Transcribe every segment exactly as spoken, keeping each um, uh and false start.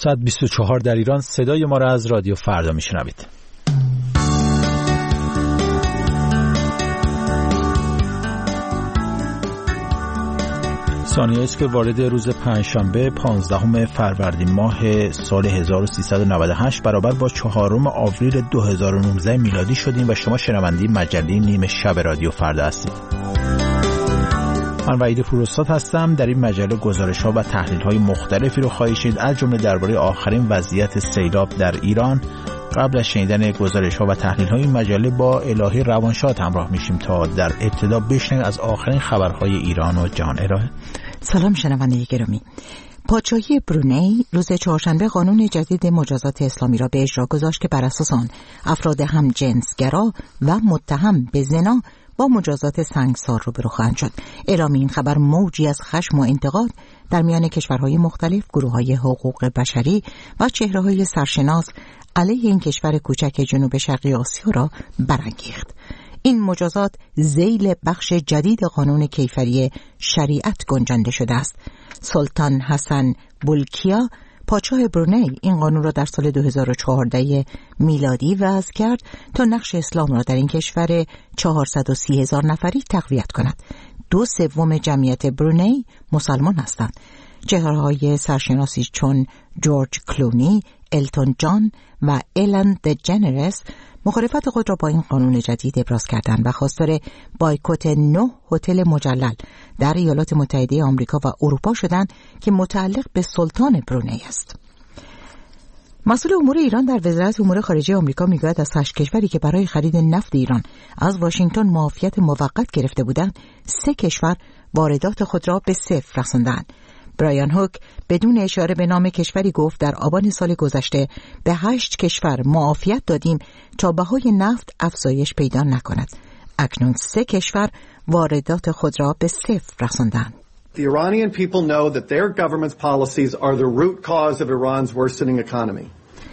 ساعت بیست و چهار در ایران. صدای ما را از رادیو فردا میشنوید. ثانیه است که وارد روز پنجشنبه پانزدهم فروردین ماه سال هزار و سیصد و نود و هشت برابر با چهارم آوریل دو هزار و نوزده میلادی شدیم و شما شنونده مجله نیمه شب رادیو فردا هستید. من وحید پوراستاد هستم. در این مجله گزارش‌ها و تحلیل‌های مختلفی رو خواهید شنید، از جمله درباره آخرین وضعیت سیلاب در ایران. قبل از شنیدن گزارش‌ها و تحلیل‌های این مجله با الهی روانشاد همراه میشیم تا در ابتدا بشنویم از آخرین خبرهای ایران و جهان. الهی سلام شنونده گرامی. پادشاهی برونی روز چهارشنبه قانون جدید مجازات اسلامی را به اجرا گذاشت که بر اساس آن افراد هم جنسگرا و متهم به زنا با مجازات سنگسار روبرو خواهند شد. اعلام این خبر موجی از خشم و انتقاد در میان کشورهای مختلف، گروه‌های حقوق بشری و چهره‌های سرشناس علیه این کشور کوچک جنوب شرقی آسیا را برانگیخت. این مجازات ذیل بخش جدید قانون کیفری شریعت گنجانده شده است. سلطان حسن بولکیا پادشاه برونی این قانون را در سال دو هزار و چهارده میلادی وضع کرد تا نقش اسلام را در این کشور چهارصد و سی هزار نفری تقویت کند. دو سوم جمعیت برونی مسلمان هستند. چهره‌های سرشناسی چون جورج کلونی، التون جان و ایلن دژنرس مخالفت خود را با این قانون جدید ابراز کردند و خواستار بایکوت نه هتل مجلل در ایالات متحده آمریکا و اروپا شدند که متعلق به سلطان برونی است. مسئول امور ایران در وزارت امور خارجه آمریکا میگوید از هشت کشوری که برای خرید نفت ایران از واشنگتن معافیت موقت گرفته بودند، سه کشور واردات خود را به صفر رساندند. برایان هوک بدون اشاره به نام کشوری گفت در آبان سال گذشته به هشت کشور معافیت دادیم تا بهای نفت افزایش پیدا نکند. اکنون سه کشور واردات خود را به صفر رساندند. The Iranian people know that their government's policies are the root cause of Iran's worsening economy.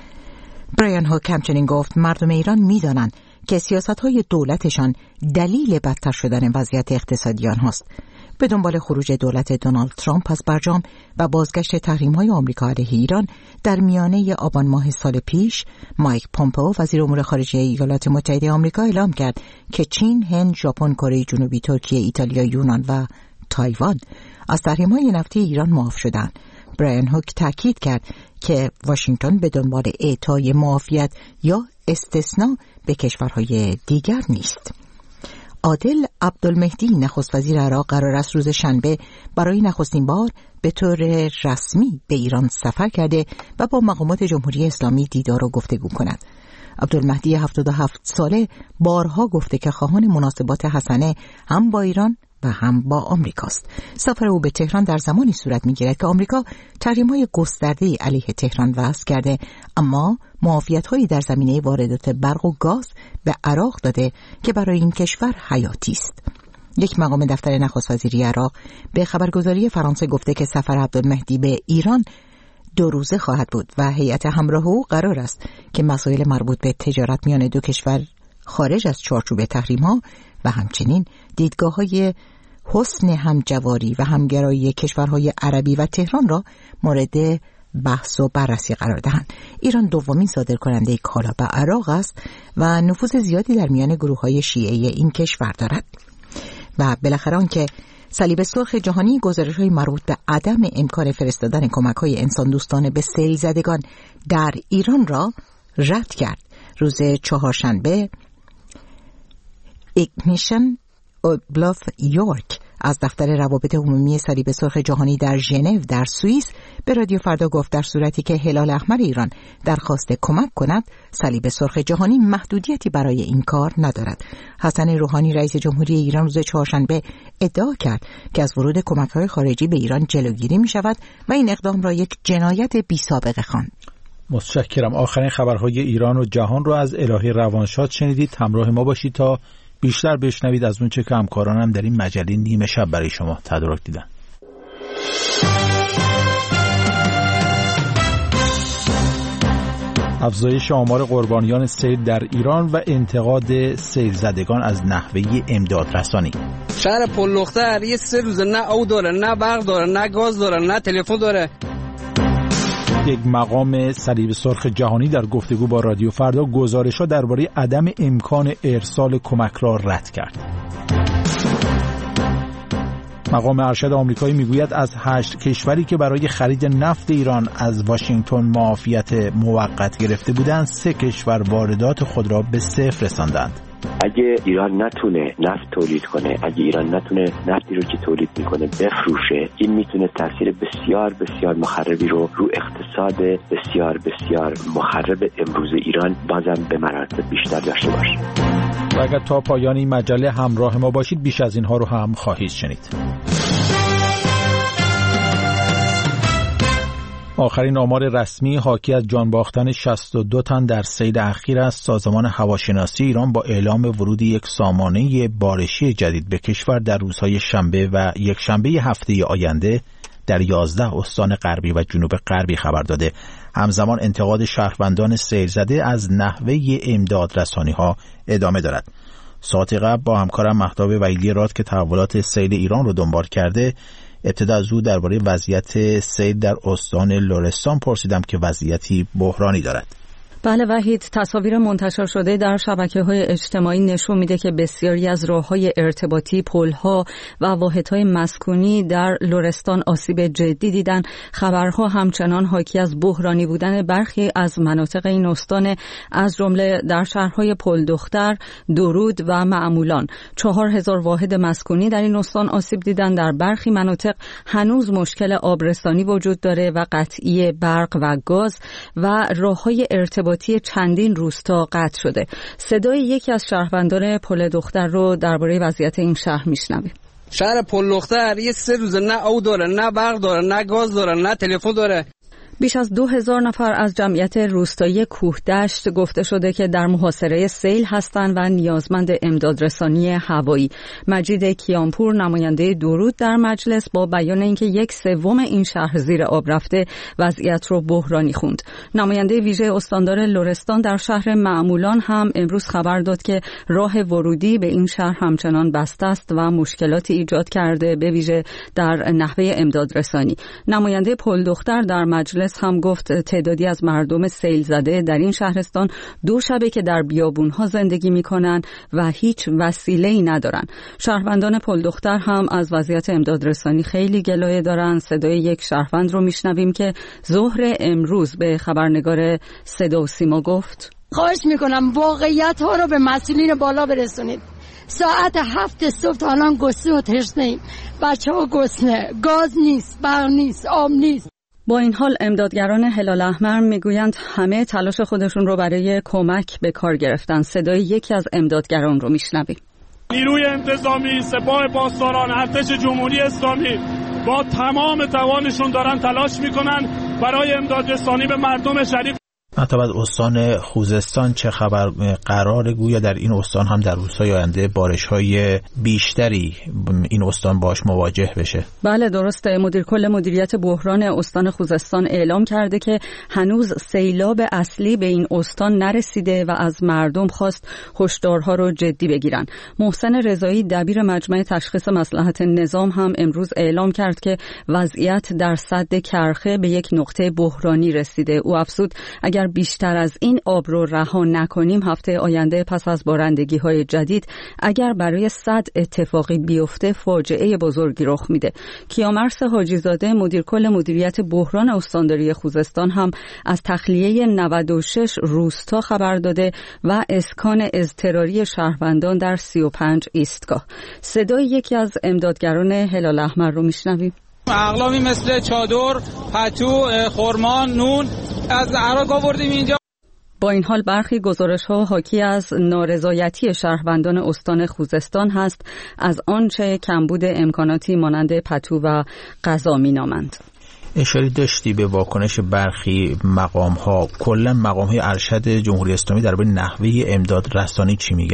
برایان هوک همچنین گفت مردم ایران می‌دانند که سیاست‌های دولتشان دلیل بدتر شدن وضعیت اقتصادی آنهاست. به دنبال خروج دولت دونالد ترامپ از برجام و بازگشت تحریم‌های آمریکا علیه ایران در میانه آبان ماه سال پیش، مایک پومپئو وزیر امور خارجه ایالات متحده آمریکا اعلام کرد که چین، هند، ژاپن، کره جنوبی، ترکیه، ایتالیا، یونان و تایوان از تحریم‌های نفتی ایران معاف شدند. برایان هوک تاکید کرد که واشنگتن به دنبال اعطای معافیت یا استثناء به کشورهای دیگر نیست. عادل عبدالمهدی نخست وزیر عراق قرار است روز شنبه برای نخستین بار به طور رسمی به ایران سفر کرده و با مقامات جمهوری اسلامی دیدار و گفتگو کند. عبدالمهدی هفتاد و هفت ساله بارها گفته که خواهان مناسبات حسنه هم با ایران و هم با آمریکاست. سفر او به تهران در زمانی صورت می‌گیرد که آمریکا تحریم‌های گسترده‌ای علیه تهران وضع کرده، اما معافیت‌هایی در زمینه واردات برق و گاز به عراق داده که برای این کشور حیاتی است. یک مقام دفتر نخست وزیری عراق به خبرگزاری فرانسه گفته که سفر عبدالمهدی به ایران دو روزه خواهد بود و هیئت همراه او قرار است که مسائل مربوط به تجارت میان دو کشور خارج از چارچوب تحریم‌ها و همچنین دیدگاه‌های حسن همجواری و همگرایی کشورهای عربی و تهران را مورد بحث و بررسی قرار دهند. ایران دومین صادرکننده کالا به عراق است و نفوذ زیادی در میان گروه‌های شیعه این کشور دارد. و بالاخره آنکه صلیب سرخ جهانی گزارش‌های مربوط به عدم امکان فرستادن کمک‌های انسان دوستانه به سیل زدگان در ایران را رد کرد. روز چهارشنبه ایگنیشن اوبلاف یورک از دفتر روابط عمومی صلیب سرخ جهانی در ژنو در سوئیس به رادیو فردا گفت در صورتی که هلال احمر ایران درخواست کمک کند، صلیب سرخ جهانی محدودیتی برای این کار ندارد. حسن روحانی رئیس جمهوری ایران روز چهارشنبه ادعا کرد که از ورود کمک‌های خارجی به ایران جلوگیری می‌شود و این اقدام را یک جنایت بی‌سابقه خواند. متشکرم. آخرین خبرهای ایران و جهان رو از الهی روانشاد شنیدید. همراه ما باشید تا بیشتر بشنوید از اون چه که همکارانم در این مجله نیمه شب برای شما تدارک دیدن. افزایش آمار قربانیان سیل در ایران و انتقاد سیل زدگان از نحوه امداد رسانی. شهر پلختر یه سه روز نه آب داره، نه برق داره، نه گاز داره، نه تلفن داره. یک مقام صلیب سرخ جهانی در گفتگو با رادیو فردا گزارش‌ها درباره عدم امکان ارسال کمک را رد کرد. مقام ارشد آمریکایی میگوید از هشت کشوری که برای خرید نفت ایران از واشنگتن معافیت موقت گرفته بودند، سه کشور واردات خود را به صفر رساندند. اگه ایران نتونه نفت تولید کنه، اگه ایران نتونه نفتی رو که تولید میکنه بفروشه، این میتونه تاثیر بسیار بسیار مخربی رو رو اقتصاد بسیار بسیار مخرب امروز ایران بازم به مراتب بیشتر داشته باشه. و اگر تا پایان این مجله همراه ما باشید بیش از اینها رو هم خواهید شنید. آخرین آمار رسمی حاکی از جان باختن شصت و دو تن در سیل اخیر است. سازمان هواشناسی ایران با اعلام ورود یک سامانه بارشی جدید به کشور در روزهای شنبه و یک شنبه هفته آینده در یازده استان غربی و جنوب غربی خبر داده. همزمان انتقاد شهروندان سیل زده از نحوه امداد رسانی ها ادامه دارد. ساعت قبل با همکارم مهتاب ویلی راد که تحولات سیل ایران رو دنبال کرده، ابتدا از او درباره وضعیت سیل در استان لرستان پرسیدم که وضعیتی بحرانی دارد. بله وحید، تصاویر منتشر شده در شبکه‌های اجتماعی نشون میده که بسیاری از راه‌های ارتباطی، پل‌ها و واحدهای مسکونی در لرستان آسیب جدی دیدن. خبرها همچنان حاکی از بحرانی بودن برخی از مناطق این استان، از جمله در شهرهای پلدختر، درود و معمولان. چهار هزار واحد مسکونی در این استان آسیب دیدن. در برخی مناطق هنوز مشکل آبرسانی وجود داره و قطعی برق و گاز و راه‌های ارتباطی چندین روستا قطع شده. صدای یکی از شهروندان پل دختر رو درباره وضعیت این شهر میشنویم. شهر پل دختر یه سه روزه نه آب داره، نه برق داره، نه گاز داره، نه تلفن داره. بیش از دو هزار نفر از جمعیت روستایی کوهدشت گفته شده که در محاصره سیل هستند و نیازمند امدادرسانی هوایی. مجید کیانپور نماینده درود در مجلس با بیان اینکه یک سوم این شهر زیر آب رفته وضعیت رو بحرانی خوند. نماینده ویژه استاندار لرستان در شهر معمولان هم امروز خبر داد که راه ورودی به این شهر همچنان بسته است و مشکلاتی ایجاد کرده، به ویژه در نحوه امدادرسانی. نماینده پل دختر در مجلس هم گفت تعدادی از مردم سیل زده در این شهرستان دو شبه که در بیابونها زندگی میکنن و هیچ وسیله‌ای ندارن. شهروندان پل دختر هم از وضعیت امدادرسانی خیلی گلایه دارن. صدای یک شهروند رو میشنویم که ظهر امروز به خبرنگار صدا و سیما گفت: خواهش میکنم واقعیت ها رو به مسئولین بالا برسونید. ساعت هفت صبح تا الان گسنه و تشنه‌ایم. بچه ها گسنه، گاز نیست، برق نیست، آب نیست. با این حال امدادگران هلال احمر میگویند همه تلاش خودشون رو برای کمک به کار گرفتن. صدای یکی از امدادگران رو میشنویم. نیروی انتظامی، سپاه پاسداران، ارتش جمهوری اسلامی با تمام توانشون دارن تلاش میکنن برای امدادرسانی به مردم شریف. حتی از استان خوزستان چه خبر؟ قرار گویا در این استان هم در روزهای آینده بارش‌های بیشتری این استان باش مواجه بشه. بله درسته. مدیر کل مدیریت بحران استان خوزستان اعلام کرده که هنوز سیلاب اصلی به این استان نرسیده و از مردم خواست هشدارها رو جدی بگیرن. محسن رضایی دبیر مجمع تشخیص مصلحت نظام هم امروز اعلام کرد که وضعیت در سد کرخه به یک نقطه بحرانی رسیده. او افزود اگر بیشتر از این آب رو رها نکنیم هفته آینده پس از بارندگی‌های جدید اگر برای سد اتفاقی بیفته فاجعه بزرگی رخ میده. کیامرث حاجیزاده مدیر کل مدیریت بحران استانداری خوزستان هم از تخلیه نود و شش روستا خبر داده و اسکان اضطراری شهروندان در سی و پنج ایستگاه. صدای یکی از امدادگران هلال احمر رو میشنویم. اقلامی مثل چادر، پتو، خرما، نون از عراق آوردیم اینجا. با این حال برخی گزارش‌ها حاکی از نارضایتی شهروندان استان خوزستان هست از آنچه کمبود امکاناتی مانند پتو و غذا می‌نامند. اشاره داشتی به واکنش برخی مقام‌ها. کلا مقام‌های ارشد جمهوری اسلامی درباره نحوه امداد رسانی چی میگن؟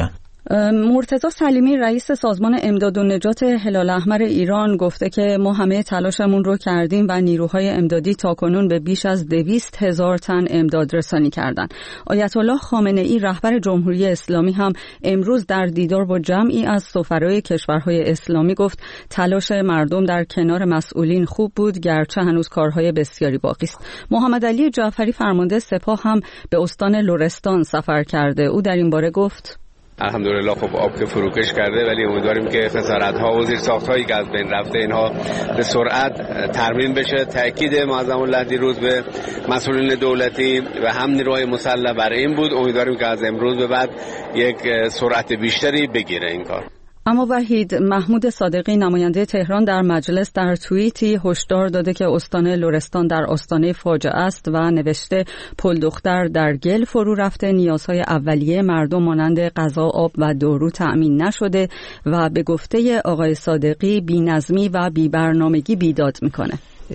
مرتضی سلیمی رئیس سازمان امداد و نجات هلال احمر ایران گفته که ما همه تلاشمون رو کردیم و نیروهای امدادی تاکنون به بیش از دویست هزار تن امداد رسانی کردن. آیت الله خامنه ای رهبر جمهوری اسلامی هم امروز در دیدار با جمعی از سفرای کشورهای اسلامی گفت تلاش مردم در کنار مسئولین خوب بود، گرچه هنوز کارهای بسیاری باقی است. محمد علی جعفری فرمانده سپاه هم به استان لرستان سفر کرده. او در این باره گفت الحمدلله خب آب که فروکش کرده، ولی امیدواریم که خسارت‌ها و زیرساخت‌هایی که از بین رفته اینها به سرعت ترمیم بشه. تاکید معظم الله دیروز به مسئولین دولتی و هم نیروهای مسلح برای این بود. امیدواریم که از امروز به بعد یک سرعت بیشتری بگیره این کار. اما وحید محمود صادقی نماینده تهران در مجلس در توییتی هشدار داده که استان لرستان در آستانه فاجعه است و نوشته پل دختر در گل فرو رفته، نیازهای اولیه مردم مانند غذا، آب و دارو تأمین نشده و به گفته آقای صادقی بی‌نظمی و بی‌برنامگی بیداد میکنه.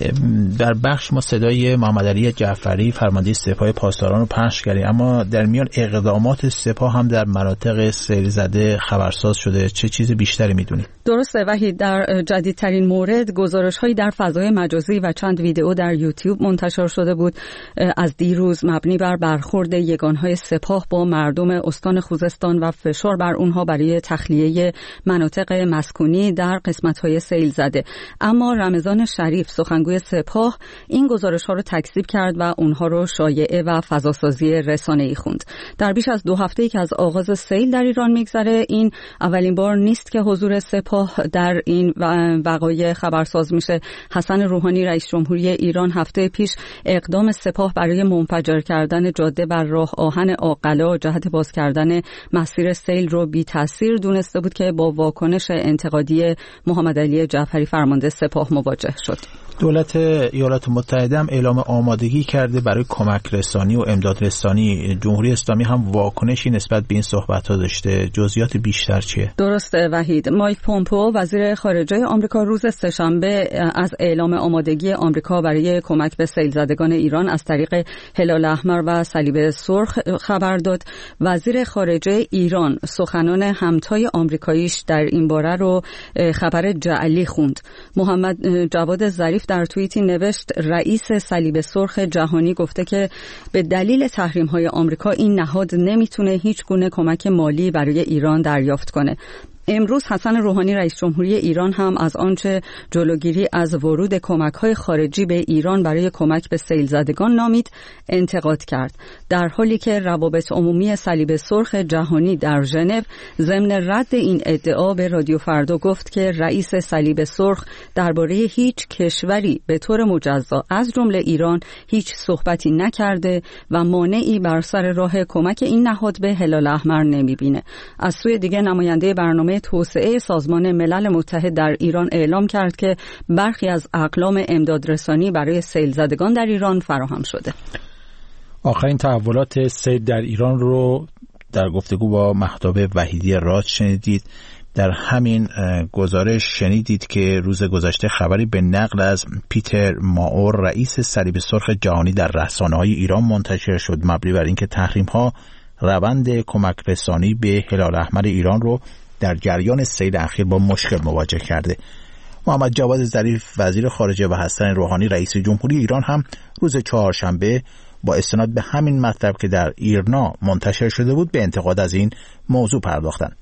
در بخش ما صدای محمد علی جعفری فرمانده سپاه پاسداران رو پخش کردیم، اما در میان اقدامات سپاه هم در مناطق سیل زده خبرساز شده. چه چیز بیشتری میدونید؟ درسته وحید، در جدیدترین مورد گزارش هایی در فضای مجازی و چند ویدئو در یوتیوب منتشر شده بود از دیروز مبنی بر برخورد یگانهای سپاه با مردم استان خوزستان و فشار بر اونها برای تخلیه مناطق مسکونی در قسمت های سیل زده. اما رمضان شریف سخن گوی سپاه این گزارش ها رو تکذیب کرد و اونها رو شایعه و فضاسازی رسانه‌ای خوند. در بیش از دو هفته‌ای که از آغاز سیل در ایران میگذره، این اولین بار نیست که حضور سپاه در این وقایع خبرساز میشه. حسن روحانی رئیس جمهوری ایران هفته پیش اقدام سپاه برای منفجر کردن جاده بر راه آهن عاقلا جهت باز کردن مسیر سیل رو بی تاثیر دونسته بود که با واکنش انتقادی محمد علی جعفری فرمانده سپاه مواجه شد. دولت ایالات متحده هم اعلام آمادگی کرده برای کمک رسانی و امداد رسانی. جمهوری اسلامی هم واکنشی نسبت به این صحبت‌ها داشته. جزئیات بیشتر چیه؟ درسته وحید. مایک پومپئو وزیر خارجه آمریکا روز سه‌شنبه از اعلام آمادگی آمریکا برای کمک به سیل زدگان ایران از طریق هلال احمر و صلیب سرخ خبر داد. وزیر خارجه ایران سخنان همتای آمریکاییش در این باره رو خبر جعلی خوند. محمد جواد ظریف در توییتی نوشت رئیس صلیب سرخ جهانی گفته که به دلیل تحریم‌های آمریکا این نهاد نمیتونه هیچ گونه کمک مالی برای ایران دریافت کنه. امروز حسن روحانی رئیس جمهوری ایران هم از آنچه جلوگیری از ورود کمک‌های خارجی به ایران برای کمک به سیل زدگان نامید انتقاد کرد، در حالی که روابط عمومی صلیب سرخ جهانی در ژنو ضمن رد این ادعا به رادیو فردا گفت که رئیس صلیب سرخ درباره هیچ کشوری به طور مجزا از جمله ایران هیچ صحبتی نکرده و مانعی بر سر راه کمک این نهاد به هلال احمر نمی‌بینه. از سوی دیگه نماینده برنامه توسعه سازمان ملل متحد در ایران اعلام کرد که برخی از اقلام امدادرسانی برای سیل زدگان در ایران فراهم شده. آخرین تحولات سیل در ایران رو در گفتگو با مهتاب وحیدی راد شنیدید. در همین گزارش شنیدید که روز گذشته خبری به نقل از پیتر ماور رئیس صلیب سرخ جهانی در رسانه‌های ایران منتشر شد مبنی بر اینکه تحریم‌ها روند کمک رسانی به هلال احمر ایران رو در جریان سیل اخیر با مشکل مواجه کرده. محمد جواد ظریف وزیر خارجه و حسن روحانی رئیس جمهوری ایران هم روز چهارشنبه با استناد به همین مطلب که در ایرنا منتشر شده بود به انتقاد از این موضوع پرداختند.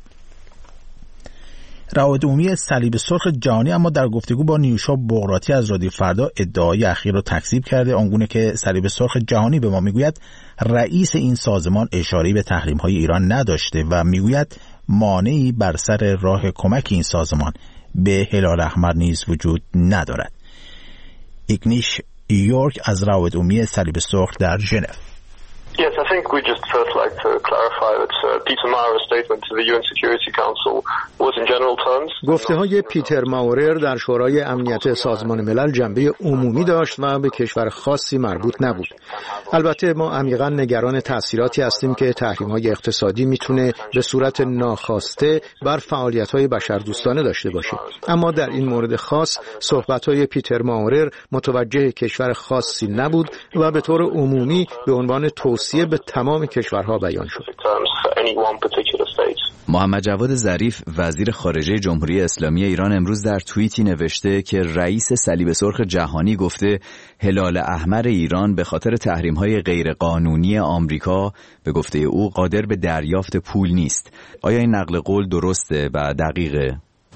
روابط عمومی صلیب سرخ جهانی اما در گفتگو با نیوشا بغراتی از رادیو فردا ادعای اخیر را تکذیب کرده، آنگونه که صلیب سرخ جهانی به ما میگوید رئیس این سازمان اشاره‌ای به تحریم‌های ایران نداشته و میگوید مانعی بر سر راه کمک این سازمان به هلال احمر نیز وجود ندارد. ایگنیش یورک از روابط عمومی صلیب سرخ در ژنو. Yes, I think we just first like to clarify that uh, Peter Mauer's statement to the U N Security Council was in general terms. گفته‌های پیتر ماورر در شورای امنیت سازمان ملل جنبه عمومی داشت و به کشور خاصی مربوط نبود. البته ما عمیقاً نگران تأثیراتی هستیم که تحریم‌های اقتصادی میتونه به صورت ناخواسته بر فعالیت‌های بشردوستانه داشته باشه. اما در این مورد خاص صحبت‌های پیتر ماورر متوجه کشور خاصی نبود و به طور عمومی به عنوان توصیه به تمام کشورها بیان شد. محمد جواد ظریف وزیر خارجه جمهوری اسلامی ایران امروز در توییتی نوشته که رئیس صلیب سرخ جهانی گفته هلال احمر ایران به خاطر تحریم‌های غیرقانونی آمریکا به گفته او قادر به دریافت پول نیست. آیا این نقل قول درسته و دقیقه؟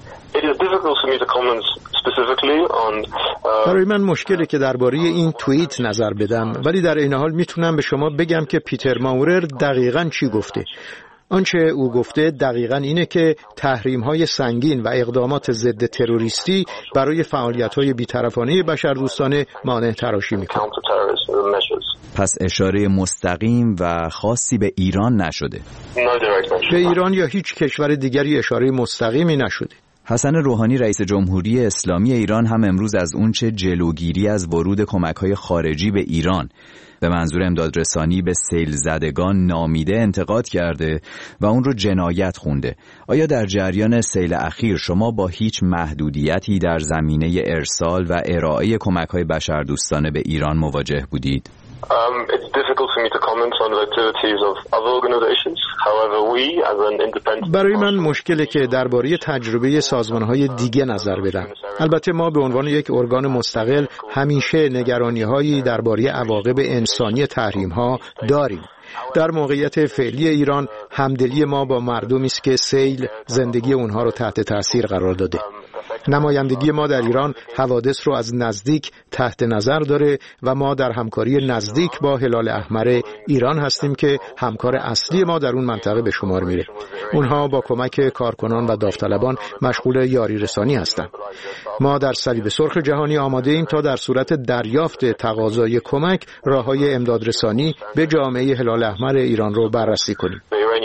برای من مشکله که درباره این توییت نظر بدم، ولی در این حال میتونم به شما بگم که پیتر ماورر دقیقاً چی گفته. آنچه او گفته دقیقاً اینه که تحریم‌های سنگین و اقدامات ضد تروریستی برای فعالیت‌های بی‌طرفانه بشردوستانه مانع تراشی می‌کنه. پس اشاره مستقیم و خاصی به ایران نشده. به ایران یا هیچ کشور دیگری اشاره مستقیمی نشده. حسن روحانی رئیس جمهوری اسلامی ایران هم امروز از اونچه جلوگیری از ورود کمک‌های خارجی به ایران به منظور امدادرسانی به سیل زدگان نامیده انتقاد کرده و اون رو جنایت خونده. آیا در جریان سیل اخیر شما با هیچ محدودیتی در زمینه ارسال و ارائه کمک‌های بشردوستانه به ایران مواجه بودید؟ Um, it's difficult for me to comment on the activities of other organizations. However, we as an independent برای من مشکله که درباره تجربه سازمان‌های دیگه نظر بدم. البته ما به عنوان یک ارگان مستقل همیشه نگرانی‌هایی درباره عواقب انسانی تحریم‌ها داریم. در موقعیت فعلی ایران همدلی ما با مردمی است که سیل زندگی اونها رو تحت تاثیر قرار داده. نمایندگی ما در ایران حوادث رو از نزدیک تحت نظر داره و ما در همکاری نزدیک با هلال احمر ایران هستیم که همکار اصلی ما در اون منطقه به شمار میره. اونها با کمک کارکنان و داوطلبان مشغول یاری رسانی هستند. ما در صلیب سرخ جهانی آماده ایم تا در صورت دریافت تقاضای کمک راههای امدادرسانی به جامعه هلال احمر ایران رو بررسی کنیم.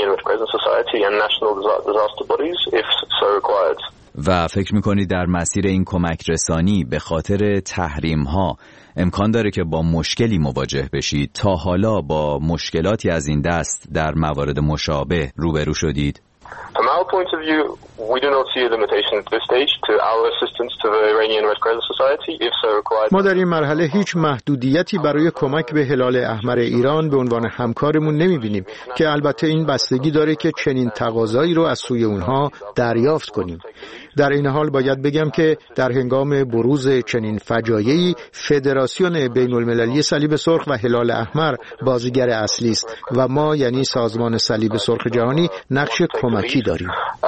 و فکر میکنید در مسیر این کمک رسانی به خاطر تحریم ها امکان داره که با مشکلی مواجه بشید؟ تا حالا با مشکلاتی از این دست در موارد مشابه روبرو شدید؟ From our point of view, we do not see a limitation at this stage to our assistance to the Iranian Red Crescent Society, if so required. ما در این مرحله هیچ محدودیتی برای کمک به هلال احمر ایران به عنوان همکارمون نمی‌بینیم که البته این بستگی داره که چنین تقاضایی رو از سوی اونها دریافت کنیم. در این حال باید بگم که در هنگام بروز چنین فجایعی فدراسیون بین‌المللی صلیب سرخ و هلال احمر بازیگر اصلی است و ما یعنی سازمان صلیب سرخ جهانی نقش کمکی داریم.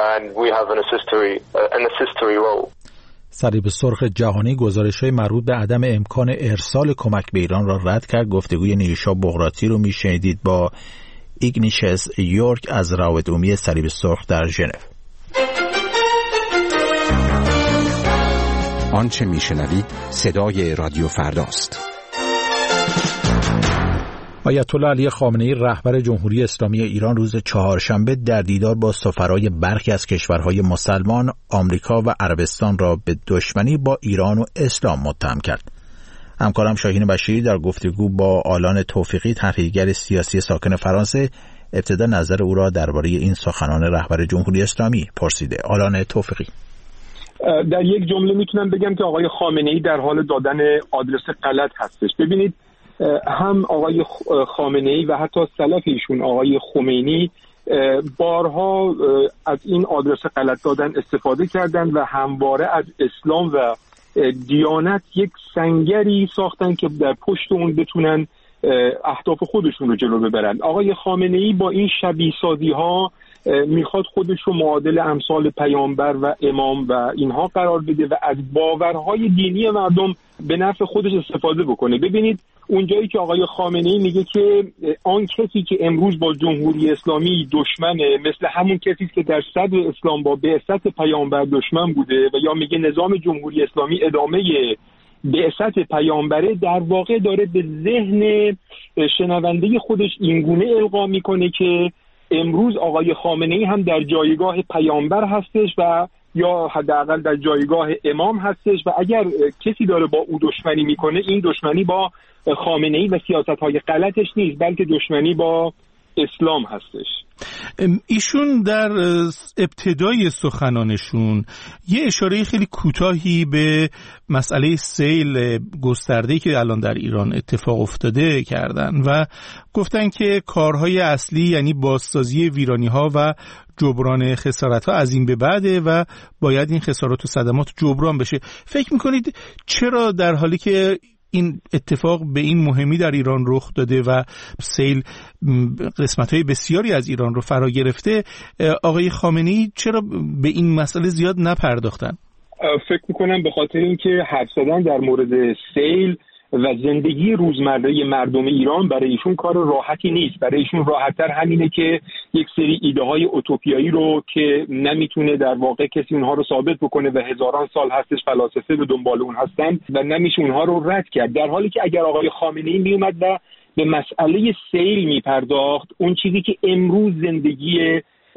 صلیب سرخ جهانی گزارش‌های مربوط به عدم امکان ارسال کمک به ایران را رد کرد. گفتگوی نیوشا بغراتی رو میشنیدید با ایگنیشس یورک از روابط عمومی صلیب سرخ در ژنو. آنچه میشنوید صدای رادیو فرداست. آیت الله علی خامنه‌ای رهبر جمهوری اسلامی ایران روز چهارشنبه در دیدار با سفرای برخی از کشورهای مسلمان آمریکا و عربستان را به دشمنی با ایران و اسلام متهم کرد. همکارم شاهین بشیری در گفتگو با آلان توفیقی تحلیلگر سیاسی ساکن فرانسه ابتدا نظر او را درباره این سخنان رهبر جمهوری اسلامی پرسیده. آلان توفیقی: در یک جمله میتونم بگم که آقای خامنه‌ای در حال دادن آدرس غلط هستش. ببینید، هم آقای خامنه‌ای و حتی سلف ایشون آقای خمینی بارها از این آدرس غلط دادن استفاده کردن و همواره از اسلام و دیانت یک سنگری ساختن که در پشت اون بتونن اهداف خودشون رو جلو ببرن. آقای خامنه‌ای با این شبیه سازی ها میخواد خودش رو معادل امثال پیامبر و امام و اینها قرار بده و از باورهای دینی مردم به نفع خودش استفاده بکنه. ببینید، اونجایی که آقای خامنه‌ای میگه که آن کسی که امروز با جمهوری اسلامی دشمنه مثل همون کسی که در صدر اسلام با بعثت پیامبر دشمن بوده، و یا میگه نظام جمهوری اسلامی ادامه بعثت پیامبره، در واقع داره به ذهن شنونده خودش اینگونه القا میکنه که امروز آقای خامنه‌ای هم در جایگاه پیامبر هستش و یا حداقل در جایگاه امام هستش و اگر کسی داره با او دشمنی میکنه، این دشمنی با خامنه‌ای و سیاست‌های غلطش نیست، بلکه دشمنی با اسلام هستش. ایشون در ابتدای سخنانشون یه اشاره خیلی کوتاهی به مسئله سیل گسترده‌ای که الان در ایران اتفاق افتاده کردن و گفتن که کارهای اصلی یعنی بازسازی ویرانی‌ها و جبران خسارت‌ها از این به بعده و باید این خسارات و صدمات جبران بشه. فکر می‌کنید چرا در حالی که این اتفاق به این مهمی در ایران رخ داده و سیل قسمت‌های بسیاری از ایران رو فرا گرفته، آقای خامنه‌ای چرا به این مسئله زیاد نپرداختن؟ فکر میکنم به خاطر اینکه حرف زدن در مورد سیل و زندگی روزمره مردم ایران برای ایشون کار راحتی نیست. برای ایشون راحت‌تر همینه که یک سری ایده های اوتوپیایی رو که نمیتونه در واقع کسی اونها رو ثابت بکنه و هزاران سال هستش فلاسفه به دنبال اون هستن و نمیشه اونها رو رد کرد، در حالی که اگر آقای خامنه‌ای میومد و به مسئله سیل میپرداخت، اون چیزی که امروز زندگی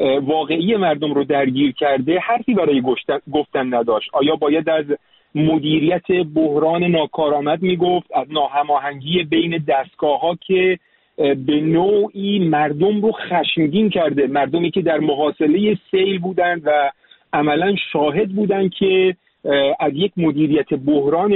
واقعی مردم رو درگیر کرده، حرفی برای گفتن نداشت. آیا باید از مدیریت بحران ناکارآمد میگفت، از ناهماهنگی بین دستگاه‌ها که به نوعی مردم رو خشمگین کرده، مردمی که در محاصره سیل بودند و عملاً شاهد بودند که از یک مدیریت بحران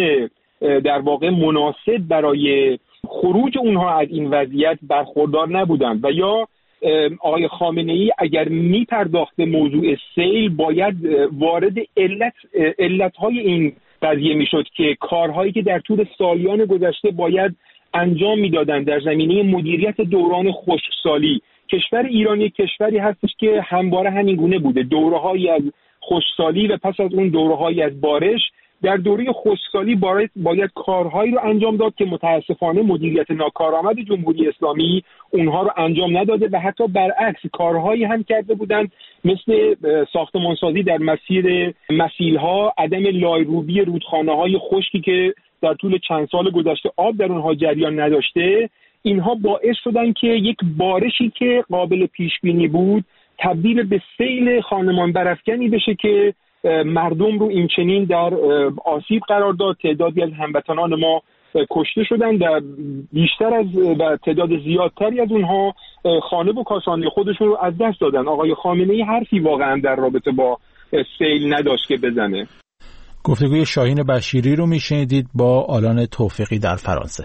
در واقع مناسب برای خروج اونها از این وضعیت برخوردار نبودند. و یا آقای خامنه‌ای اگر میپرداخت به موضوع سیل، باید وارد علت علت‌های این قضیه میشد که کارهایی که در طول سالیان گذشته باید انجام میدادن در زمینه مدیریت دوران خشکسالی. کشور ایران یک کشوری هستش که همواره همین گونه بوده، دوره‌هایی از خشکسالی و پس از اون دوره‌هایی از بارش. در دوره خشکسالی باید, باید کارهایی رو انجام داد که متاسفانه مدیریت ناکارآمد جمهوری اسلامی اونها رو انجام نداده و حتی برعکس کارهایی هم کرده بودند، مثل ساختمانسازی در مسیر مسیلها، عدم لایروبی رودخانه‌های خشکی که در طول چند سال گذشته آب در اونها جریان نداشته. اینها باعث شدن که یک بارشی که قابل پیش بینی بود تبدیل به سیل خانمان برافکنی بشه که مردم رو این چنین در آسیب قرار داد. تعدادی از هموطنان ما کشته شدن و بیشتر از و تعداد زیادتری از اونها خانه و کاشانه خودشون رو از دست دادن. آقای خامنه‌ای حرفی واقعا در رابطه با سیل نداشت که بزنه. گفتگوی شاهین بشیری رو میشنیدید با آلان توفیقی در فرانسه.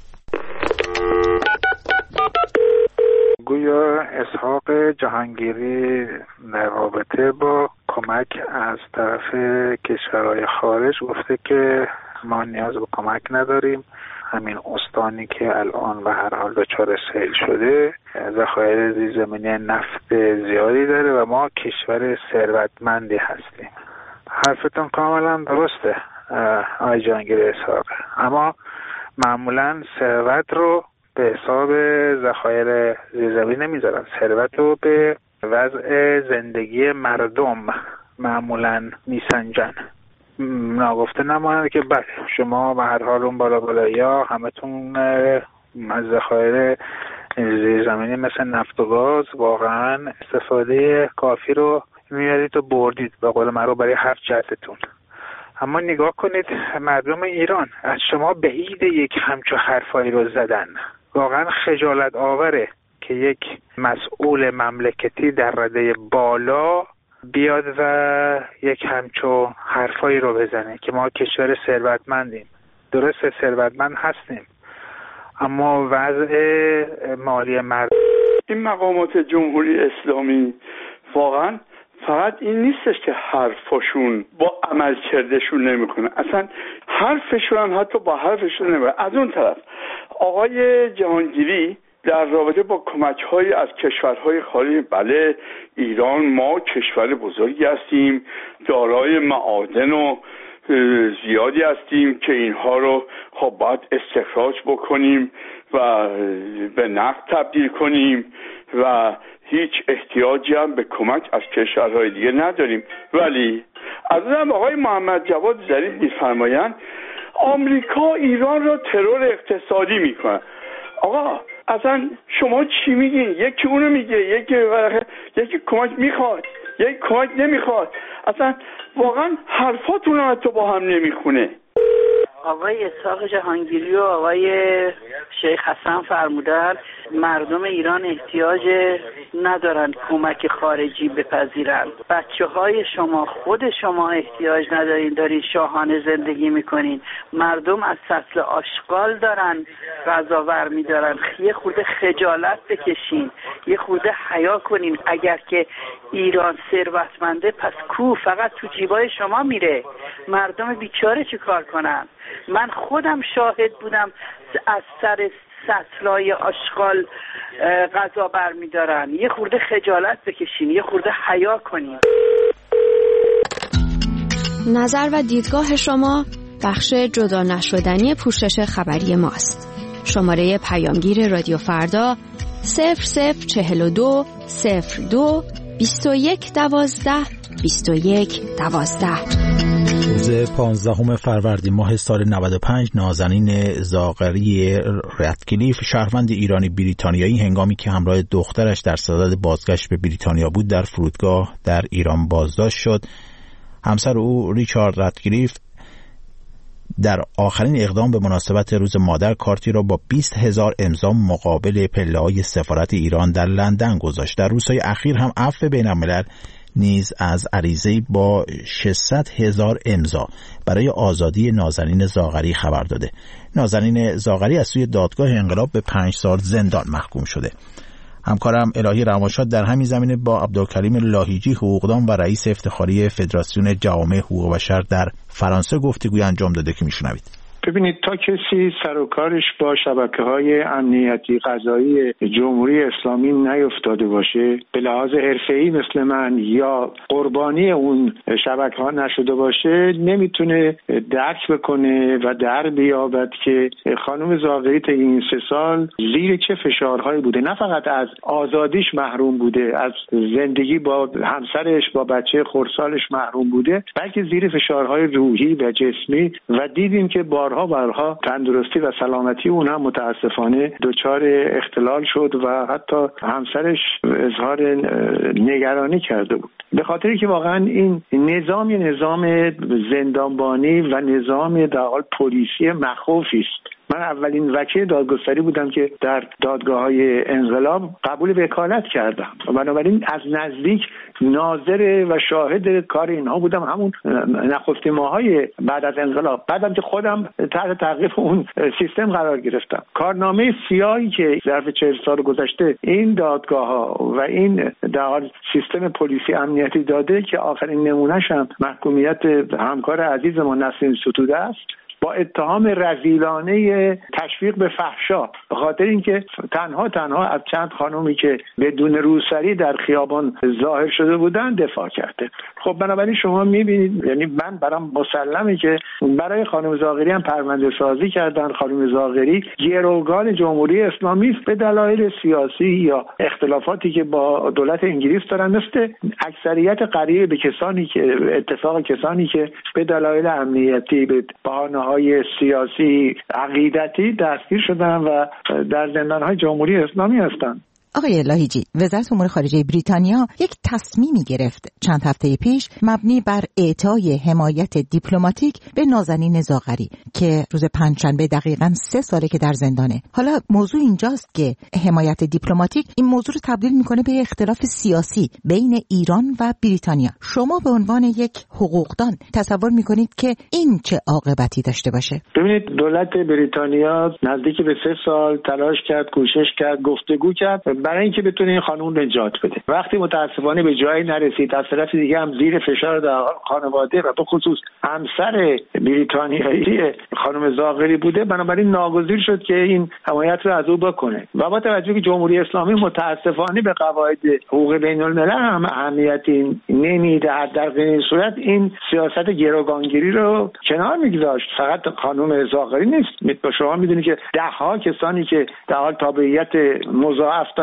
گویا اسحاق جهانگیری در رابطه با کمک از طرف کشورهای خارج گفته که ما نیاز به کمک نداریم، همین استانی که الان به هر حال دچار سیل شده ذخایر زیرزمینی نفت زیادی داره و ما کشور ثروتمندی هستیم. حرفتون کاملا درسته آقای جهانگیری اسحاق، اما معمولا ثروت رو به حساب ذخایر زیرزمینی نمیذارن، ثروت رو به وضع زندگی مردم معمولا میسنجن. ناگفته نماند که بله شما به هر حال اون بالا بالایی‌ها همتون از ذخایر زیرزمینی مثل نفت و گاز واقعا استفاده کافی رو میارید و بردید به قول معروف برای هفت جهتتون. اما نگاه کنید مردم ایران از شما بعید یک همچو حرفایی رو زدن. واقعا خجالت آوره که یک مسئول مملکتی در رده بالا بیاد و یک همچو حرفایی رو بزنه که ما کشور ثروتمندیم. درسته ثروتمند هستیم، اما وضع مالی مردم، این مقامات جمهوری اسلامی واقعا فقط این نیستش که حرفشون با عمل کردشون نمیکنه، اصلا حرفشون هم حتی با حرفشون نمیکنه. از اون طرف آقای جهانگیری در رابطه با کمک‌های از کشورهای خارجی، بله ایران ما کشور بزرگی هستیم، دارای معادن و زیادی هستیم که اینها رو خب باید استخراج بکنیم و به نفت تبدیل کنیم و هیچ احتیاجی هم به کمک از کشورهای دیگه نداریم. ولی از اون آقای محمد جواد ظریف می‌فرمایند آمریکا ایران را ترور اقتصادی میکنه. آقا اصلا شما چی میگین؟ یکی اونو میگه، یکی یکی کمک میخواد، یکی کمک نمیخواد. اصلا واقعا حرفاتون هم حتی با هم نمیخونه. آقای اسحاق جهانگیری و آقای شیخ حسن فرمودن مردم ایران احتیاج ندارن کمک خارجی بپذیرن. بچه های شما، خود شما احتیاج ندارین، دارین شاهانه زندگی میکنین. مردم از سطل آشغال دارن غذا ورمی دارن. یه خورده خجالت بکشین، یه خورده حیا کنین. اگر که ایران ثروتمنده پس کو فقط تو جیبای شما میره، مردم بیچاره چه کار کنن؟ من خودم شاهد بودم از سر سطلای آشغال غذا برمی دارن. یه خورده خجالت بکشین، یه خورده حیا کنین. نظر و دیدگاه شما بخش جدا نشدنی پوشش خبری ماست. شماره پیامگیر رادیو فردا صفر صفر چهل و دو صفر دو بیست و یک دوازده بیست و یک دوازده. روز پانزدهم فروردین ماه سال نود و پنج نازنین زاغری رتکلیف، شهروند ایرانی بریتانیایی، هنگامی که همراه دخترش در صدد بازگشت به بریتانیا بود در فرودگاه در ایران بازداشت شد. همسر او ریچارد رتکلیف در آخرین اقدام به مناسبت روز مادر کارتی را با بیست هزار امضا مقابل پله‌های سفارت ایران در لندن گذاشت. در روزهای اخیر هم عفو بین‌الملل نیز از عریضه‌ای با ششصد هزار امضا برای آزادی نازنین زاغری خبر داده. نازنین زاغری از سوی دادگاه انقلاب به پنج سال زندان محکوم شده. همکارم الهی رماشاد در همین زمینه با عبدالکریم لاهیجی، حقوقدان و رئیس افتخاری فدراسیون جوامع حقوق بشر در فرانسه گفتگوی انجام داده که میشنوید. ببینید، تا کسی سر و کارش با شبکه‌های امنیتی قضایی جمهوری اسلامی نیفتاده باشه، به لحاظ حرفه‌ای مثل من، یا قربانی اون شبکه‌ها نشده باشه، نمیتونه درک بکنه و در بیابد که خانم زاغری تا این سه سال زیر چه فشارهایی بوده. نه فقط از آزادیش محروم بوده، از زندگی با همسرش، با بچه خردسالش محروم بوده، بلکه زیر فشارهای روحی و جسمی. و دیدیم که با بارها بارها تندرستی و سلامتی اون هم متاسفانه دچار اختلال شد و حتی همسرش اظهار نگرانی کرده بود، به خاطری که واقعا این نظام نظام زندانبانی و نظام در حال پلیسی مخوفی است. من اولین وکیل دادگستری بودم که در دادگاه‌های انقلاب قبول وکالت کردم و بنابراین از نزدیک ناظر و شاهد کار اینها بودم، همون نخستین ماهای بعد از انقلاب، بعدم که خودم تحت تعقیب اون سیستم قرار گرفتم. کارنامه سیاهی که ظرف چهل سال گذشته این دادگاه‌ها و این در حال سیستم پلیسی امنیتی داده که آخرین نمونه‌ش هم محکومیت همکار عزیز ما نسرین ستوده است با اتهام رذیلانه تشویق به فحشا، به خاطر اینکه تنها تنها از چند خانومی که بدون روسری در خیابان ظاهر شده بودن دفاع کرده. خب بنابراین شما میبینید، یعنی من برام مسلمه که برای خانم زاغری هم پرونده سازی کردن. خانم زاغری گروگان جمهوری اسلامی است به دلایل سیاسی یا اختلافاتی که با دولت انگلیس دارن، مثل اکثریت قریب به کسانی که اتفاق کسانی که به دلایل امنیتی، به بهانه‌های های سیاسی عقیدتی دستگیر شدن و در زندان‌های جمهوری اسلامی هستند. آقای لاهیجی، وزارت امور خارجه بریتانیا یک تصمیمی گرفت چند هفته پیش مبنی بر اعطای حمایت دیپلماتیک به نازنین زاغری که روز پنجشنبه دقیقاً سه ساله که در زندانه. حالا موضوع اینجاست که حمایت دیپلماتیک این موضوع رو تبدیل میکنه به اختلاف سیاسی بین ایران و بریتانیا. شما به عنوان یک حقوقدان تصور میکنید که این چه عاقبتی داشته باشه؟ ببینید، دولت بریتانیا نزدیک به سه سال تلاش کرد، کوشش کرد، گفتگو کرد برای اینکه بتونه این خانم نجات بده. وقتی متاسفانه به جایی نرسید، از طرف دیگه هم زیر فشار در خانواده و به خصوص همسر بریتانیایی خانم زاغری بوده، بنابراین ناگزیر شد که این حمایت رو از او بکنه. و با توجه که جمهوری اسلامی متاسفانه به قواعد حقوق بین الملل هم اهمیتی نمیدهد، در این صورت این سیاست گروگانگیری رو کنار میگذاشت. فقط خانم زاغری نیست، با شما میدونید که ده ها کسانی که در حال تابعیت مضاعف دارن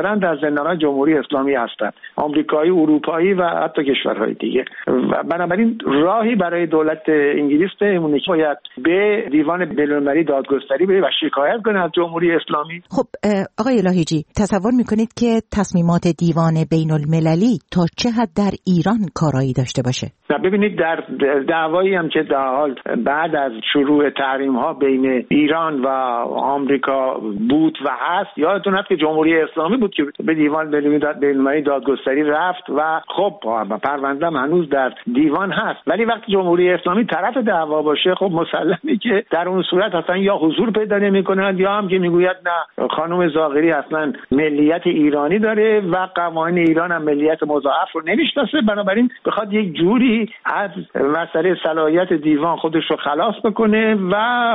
دارن در زندان‌های جمهوری اسلامی هستند، آمریکایی، اروپایی و حتی کشورهای دیگه. و بنابراین راهی برای دولت انگلیس اینه که باید به دیوان بین‌المللی دادگستری بره و شکایت کنه از جمهوری اسلامی. خب آقای لاهیجی، تصور میکنید که تصمیمات دیوان بین‌المللی تا چه حد در ایران کارایی داشته باشه؟ نه ببینید، در دعوایی هم که در حال بعد از شروع تحریم ها بین ایران و آمریکا بود و هست، یادتون هست که جمهوری اسلامی بود که به دیوان بین‌المللی دادگستری رفت و خب پرونده هنوز در دیوان هست. ولی وقتی جمهوری اسلامی طرف دعوا باشه، خب مسلمه که در اون صورت اصلا یا حضور پیدا نمی‌کنند یا هم که میگوید نه خانم زاغری اصلا ملیت ایرانی داره و قوانین ایران هم ملیت مضاعف رو نمیشناسه، بنابراین بخواد یک جوری از مسئله صلاحیت دیوان خودش رو خلاص بکنه و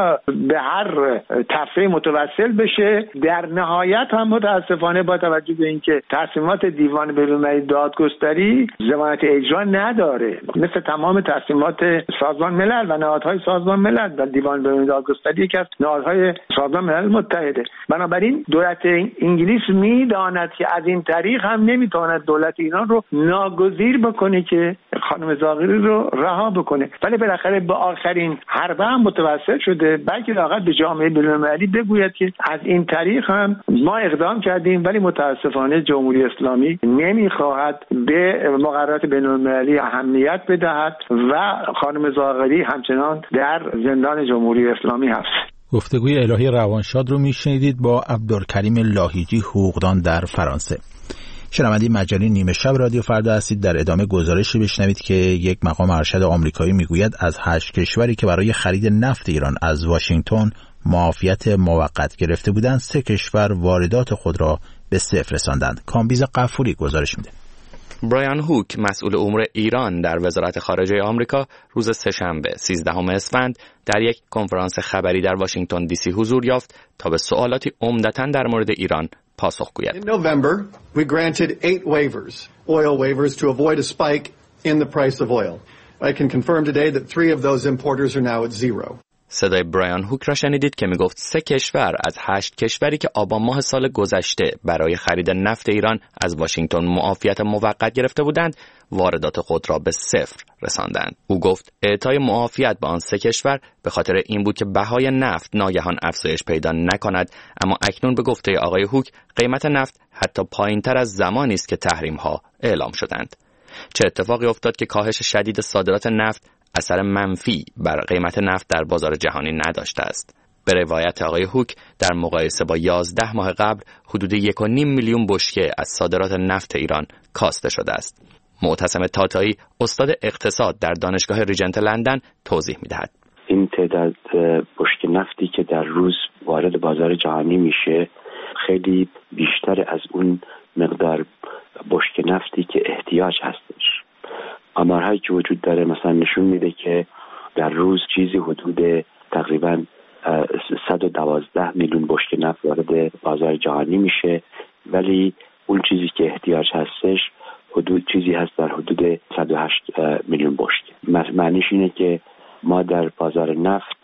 به هر تفریح متوسل بشه. در نهایت هم متاسفانه با توجه به اینکه تصمیمات دیوان بین‌المللی دادگستری ضمانت اجرا نداره، مثل تمام تصمیمات سازمان ملل و نهادهای سازمان ملل، در دیوان بین‌المللی دادگستری که از نهادهای سازمان ملل متحده. بنابراین دولت انگلیس میداند که از این طریق هم نمیتواند دولت ایران رو ناگزیر بکنه که خانم زاغری رو رها بکنه، ولی بالاخره به آخرین حربه هم متوسل شده، بلکه لااقل به جامعه بین‌المللی بگوید که از این طریق هم ما اقدام کردیم، ولی متاسفانه جمهوری اسلامی نمیخواهد به مقررات بین‌المللی اهمیت بدهد و خانم زاغری همچنان در زندان جمهوری اسلامی هست. گفتگوی الهی روانشاد رو میشنیدید با عبدالکریم لاهیجی، حقوقدان در فرانسه. شنونده مجله نیمه شب رادیو فردا هستید. در ادامه گزارشی بشنوید که یک مقام ارشد آمریکایی میگوید از هشت کشوری که برای خرید نفت ایران از واشنگتن معافیت موقت گرفته بودند، سه کشور واردات خود را به صفر رساندند. کامبیز قفوری گزارش میده. برایان هوک، مسئول امور ایران در وزارت خارجه آمریکا، روز سه‌شنبه سیزدهم اسفند در یک کنفرانس خبری در واشنگتن دی سی حضور یافت تا به سوالاتی عمدتاً در مورد ایران پاسخ گوید. In November, we granted eight waivers, oil waivers to avoid a spike in the price of oil. I can confirm today that three of those importers are now at zero. صدای برایان هوک را شنیدید که میگفت سه کشور از هشت کشوری که آبان ماه سال گذشته برای خرید نفت ایران از واشنگتن معافیت موقت گرفته بودند، واردات خود را به صفر رساندند. او گفت اعطای معافیت به آن سه کشور به خاطر این بود که بهای نفت ناگهان افزایش پیدا نکند، اما اکنون به گفته آقای هوک قیمت نفت حتی پایین‌تر از زمانی است که تحریم‌ها اعلام شدند. چه اتفاقی افتاد که کاهش شدید صادرات نفت اثر منفی بر قیمت نفت در بازار جهانی نداشته است؟ به روایت آقای هوک در مقایسه با یازده ماه قبل حدود یک و نیم میلیون بشکه از صادرات نفت ایران کاسته شده است. معتصم تاتایی، استاد اقتصاد در دانشگاه ریجنت لندن، توضیح می‌دهد. این تعداد بشکه نفتی که در روز وارد بازار جهانی میشه خیلی بیشتر از اون مقدار بشکه نفتی که احتیاج هستش. آمارهایی که وجود داره مثلا نشون میده که در روز چیزی حدود تقریبا صد و دوازده میلیون بشکه نفت وارد بازار جهانی میشه، ولی اون چیزی که احتیاج هستش حدود چیزی هست در حدود صد و هشت میلیون بشکه. معنیش اینه که ما در بازار نفت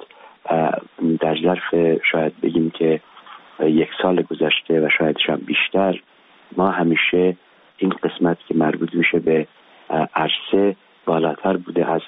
در ظرف شاید بگیم که یک سال گذشته و شاید شاید بیشتر، ما همیشه این قسمت که مربوط میشه به عرصه بالاتر بوده از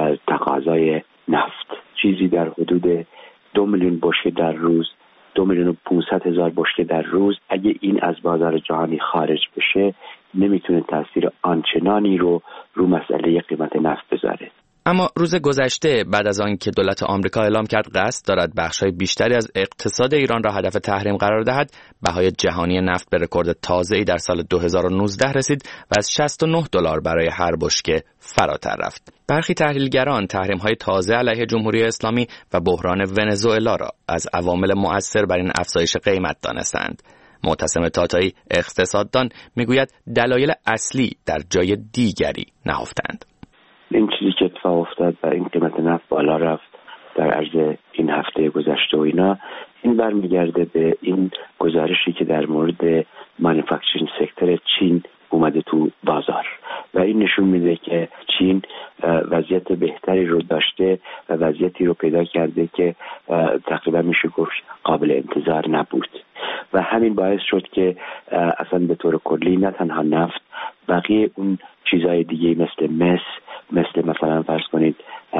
تقاضای نفت. چیزی در حدود دو میلیون بشکه در روز، دو میلیون و پونصد هزار بشکه در روز. اگه این از بازار جهانی خارج بشه نمیتونه تاثیر آنچنانی رو رو مسئله قیمت نفت بذاره. اما روز گذشته بعد از آن که دولت آمریکا اعلام کرد قصد دارد بخش‌های بیشتری از اقتصاد ایران را هدف تحریم قرار دهد، بهای جهانی نفت به رکورد تازه‌ای در سال دو هزار و نوزده رسید و از شصت و نه دلار برای هر بشکه فراتر رفت. برخی تحلیلگران تحریم‌های تازه علیه جمهوری اسلامی و بحران ونزوئلا را از عوامل مؤثر بر این افزایش قیمت دانستند. معتصم تاتایی، اقتصاددان، میگوید دلایل اصلی در جای دیگری نهفتند. این چیزی که اتفاق افتاد و این قیمت نفت بالا رفت در عرض این هفته گذشته و اینا، این برمیگرده به این گزارشی که در مورد مانیفکتچرینگ سکتور چین اومده تو بازار و این نشون میده که چین وضعیت بهتری رو داشته و وضعیتی رو پیدا کرده که تقریبا میشه گفت قابل انتظار نبود و همین همین باعث شد که اصلا به طور کلی نه تنها نفت، بقیه اون چیزهای دیگه مثل مس مثل مثلا فرض کنید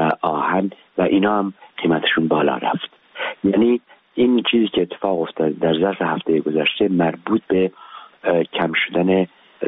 آهن و اینا هم قیمتشون بالا رفت. یعنی این چیزی که اتفاق افتاد در ظرف هفته گذشته مربوط به کم شدن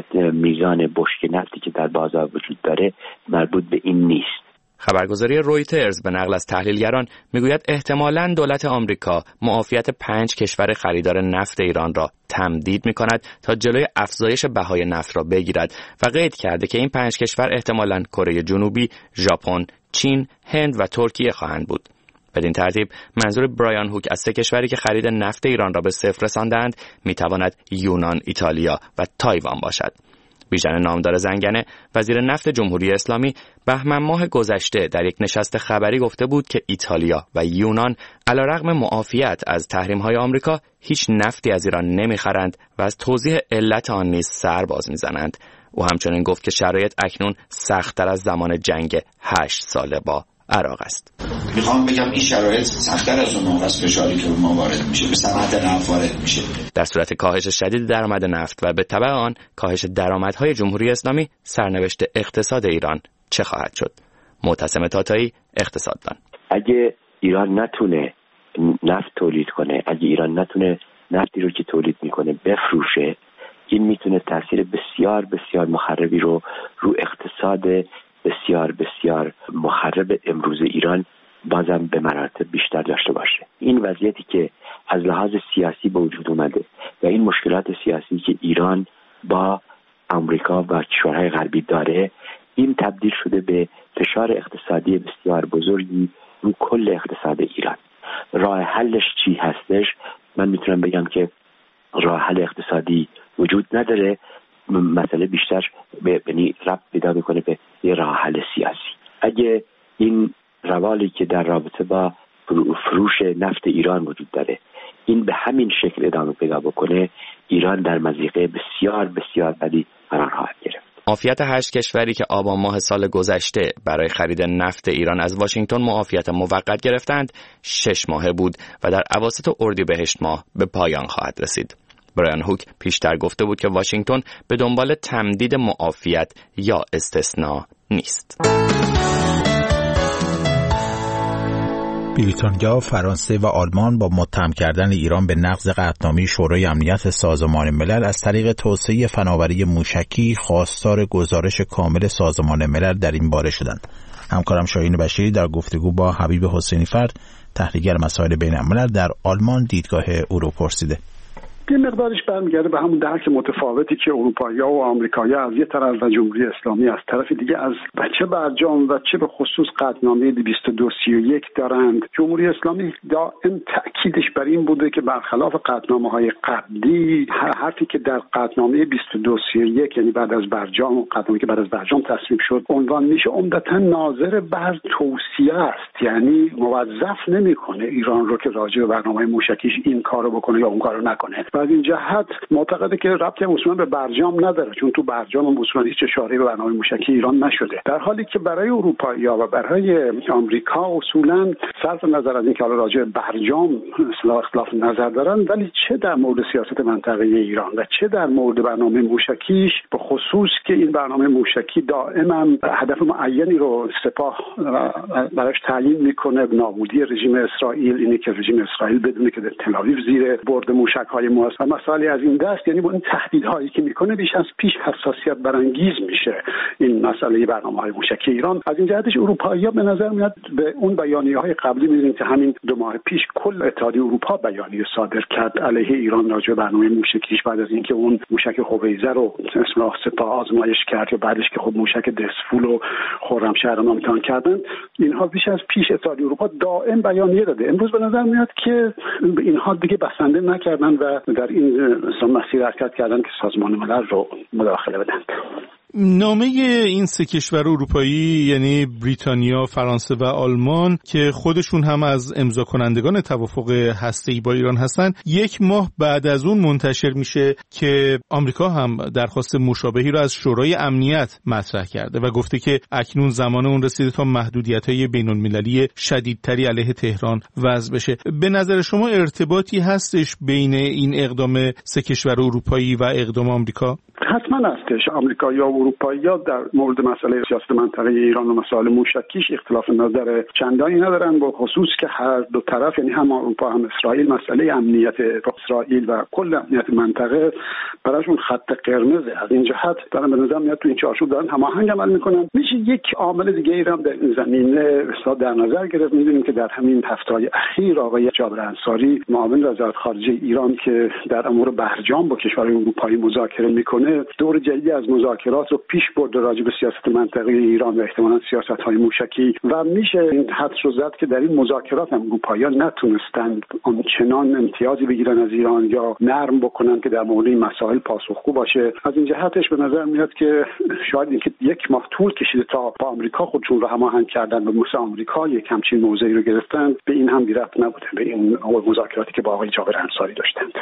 میزان بشک نفتی که در بازار وجود داره مربوط به این نیست. خبرگزاری رویترز به نقل از تحلیلگران میگوید احتمالاً دولت آمریکا معافیت پنج کشور خریدار نفت ایران را تمدید میکند تا جلوی افزایش بهای نفت را بگیرد و قید کرده که این پنج کشور احتمالاً کره جنوبی، ژاپن، چین، هند و ترکیه خواهند بود. بدین ترتیب منظور برایان هوک از سه کشوری که خرید نفت ایران را به صفر رساندند میتواند یونان، ایتالیا و تایوان باشد. بیژن نامدار زنگنه وزیر نفت جمهوری اسلامی بهمن ماه گذشته در یک نشست خبری گفته بود که ایتالیا و یونان علیرغم معافیت از تحریم‌های آمریکا هیچ نفتی از ایران نمیخرند و از توضیح علت آن نیز سر باز میزنند. او همچنین گفت که شرایط اکنون سخت‌تر از زمان جنگ هشت ساله با عراق است. میخوام بگم این شرایط سخت‌تر از اون موقع است فشاری که ما وارد میشه به صنعت نفت وارد میشه. در صورت کاهش شدید درآمد نفت و به تبع آن کاهش درآمدهای جمهوری اسلامی، سرنوشت اقتصاد ایران چه خواهد شد؟ معتصم تاتایی، اقتصاددان: اگه ایران نتونه نفت تولید کنه، اگه ایران نتونه نفتی رو که تولید میکنه بفروشه، این میتونه تاثیر بسیار بسیار مخربی رو رو اقتصاد بسیار بسیار مخرب امروز ایران بازم به مراتب بیشتر داشته باشه. این وضعیتی که از لحاظ سیاسی به وجود اومده و این مشکلات سیاسی که ایران با آمریکا و کشورهای غربی داره، این تبدیل شده به فشار اقتصادی بسیار بزرگی رو کل اقتصاد ایران. راه حلش چی هستش؟ من میتونم بگم که راه حل اقتصادی وجود نداره. مسئله بیشتر به یعنی ربط پیدا میکنه به یه راه حل سیاسی. اگه این روالی که در رابطه با فروش نفت ایران وجود داره این به همین شکل ادامه پیدا بکنه، ایران در مضیقه بسیار بسیار بدی قرار خواهد گرفت. معافیت هشت کشوری که آبان ماه سال گذشته برای خرید نفت ایران از واشنگتن معافیت موقت گرفتند شش ماهه بود و در اواسط اردیبهشت ماه به پایان خواهد رسید. برایان هوک پیشتر گفته بود که واشنگتن به دنبال تمدید معافیت یا استثناء نیست. بریتانیا، فرانسه و آلمان با متهم کردن ایران به نقض قطعنامه شورای امنیت سازمان ملل از طریق توسعه فناوری موشکی خواستار گزارش کامل سازمان ملل در این باره شدند. همکارم شاهین بشیری در گفتگو با حبیب حسینی فرد، تحلیلگر مسائل بین الملل در آلمان، دیدگاه او رو پرسیده. یه مقدارش برمیگرده به همون درک متفاوتی که اروپایی‌ها و آمریکایی‌ها از یه طرف و جمهوری اسلامی از طرف دیگه از چه برجام و چه به خصوص قطعنامه دویست و دو سی و یک دارند. جمهوری اسلامی دائم تأکیدش بر این بوده که برخلاف قطعنامه‌های قبلی، حرفی که در قطعنامه بیست و دو سی و یک یعنی بعد از برجام و قطعنامه‌ای که بعد از برجام تصویب شد عنوان میشه، عمدتاً ناظر بر توصیه است، یعنی موظف نمی‌کنه ایران رو که راجع به برنامه موشکیش این کارو بکنه یا اون کارو نکنه. از این جهت معتقده که ربطی اصولا به برجام نداره، چون تو برجام هم اصولا هیچ اشاره‌ای به برنامه موشکی ایران نشده، در حالی که برای اروپایی‌ها و برای آمریکا اصولا صرف نظر از اینکه حالا راجع به برجام اصلا اختلاف نظر دارن، ولی چه در مورد سیاست منطقه‌ای ایران و چه در مورد برنامه موشکیش، به خصوص که این برنامه موشکی دائما هدف معینی رو سپاه براش تعیین میکنه، نابودی رژیم اسرائیل، اینه که رژیم اسرائیل بدونه که در تل آویو زیر برد موشک‌های ما و مسائلی از این دست، یعنی با این تهدیدهایی که میکنه بیش از پیش حساسیت برانگیز میشه این مسئله برنامه‌های موشکی ایران. از این جهتش اروپایی‌ها به نظر میاد به اون بیانیه‌های قبلی می‌بینیم که همین دو ماه پیش کل اتحادیه اروپا بیانیه صادر کرد علیه ایران راجع به برنامه موشکیش، بعد از اینکه اون موشک هویزه رو اصلاح سپاه آزمایش کرد و بعدش که خب موشک دسفول و خرمشهر رو امتحان کردن، اینها بیش از پیش اتحادیه اروپا دائم بیانیه داده. امروز به نظر میاد که اینها دیگه بسنده نکردن و در این مسیر حرکت کردن که سازمان ملل رو مداخله بدن. نامه این سه کشور اروپایی یعنی بریتانیا، فرانسه و آلمان که خودشون هم از امضا کنندگان توافق هسته‌ای با ایران هستن، یک ماه بعد از اون منتشر میشه که آمریکا هم درخواست مشابهی رو از شورای امنیت مطرح کرده و گفته که اکنون زمان اون رسیده تا محدودیت‌های بین‌المللی شدیدتری علیه تهران وضع بشه. به نظر شما ارتباطی هستش بین این اقدام سه کشور اروپایی و اقدام آمریکا؟ حتما هستش. آمریکایی‌ها و اروپایی‌ها در مورد مسئله سیاست منطقه ایران و مسائل موشکیش اختلاف نظر چندانی ندارن، با خصوص که هر دو طرف یعنی هم اروپا هم اسرائیل مسئله امنیت اسرائیل و کل امنیت منطقه براشون خط قرمزه. از این جهت دارن به نظر میاد تو این چارچوب دارن هماهنگ عمل میکنن. میشه یک عامل دیگه ای هم در این زمینه در نظر گرفت. میدونیم که در همین هفته‌های اخیر آقای جابر انصاری معاون وزارت خارجه ایران که در امور برجام با کشورهای اروپایی مذاکره میکنه، دور جدیدی از مذاکرات رو پیش برده راجع به سیاست منطقه ایران و احتمالاً سیاست‌های موشکی و میشه این حدس رو زد که در این مذاکرات هم اروپایی‌ها نتونستند آنچنان امتیازی بگیرن از ایران یا نرم بکنن که در مورد این مسائل پاسخگو باشه. از این جهتش به نظر میاد که شاید اینکه یک ماه طول کشیده تا با آمریکا خودشون رو هماهنگ کردن و مثل آمریکا یک همچین موضعی رو گرفتن، به این هم ربط نبوده، به این مذاکراتی که با آقای جابر انصاری داشتند.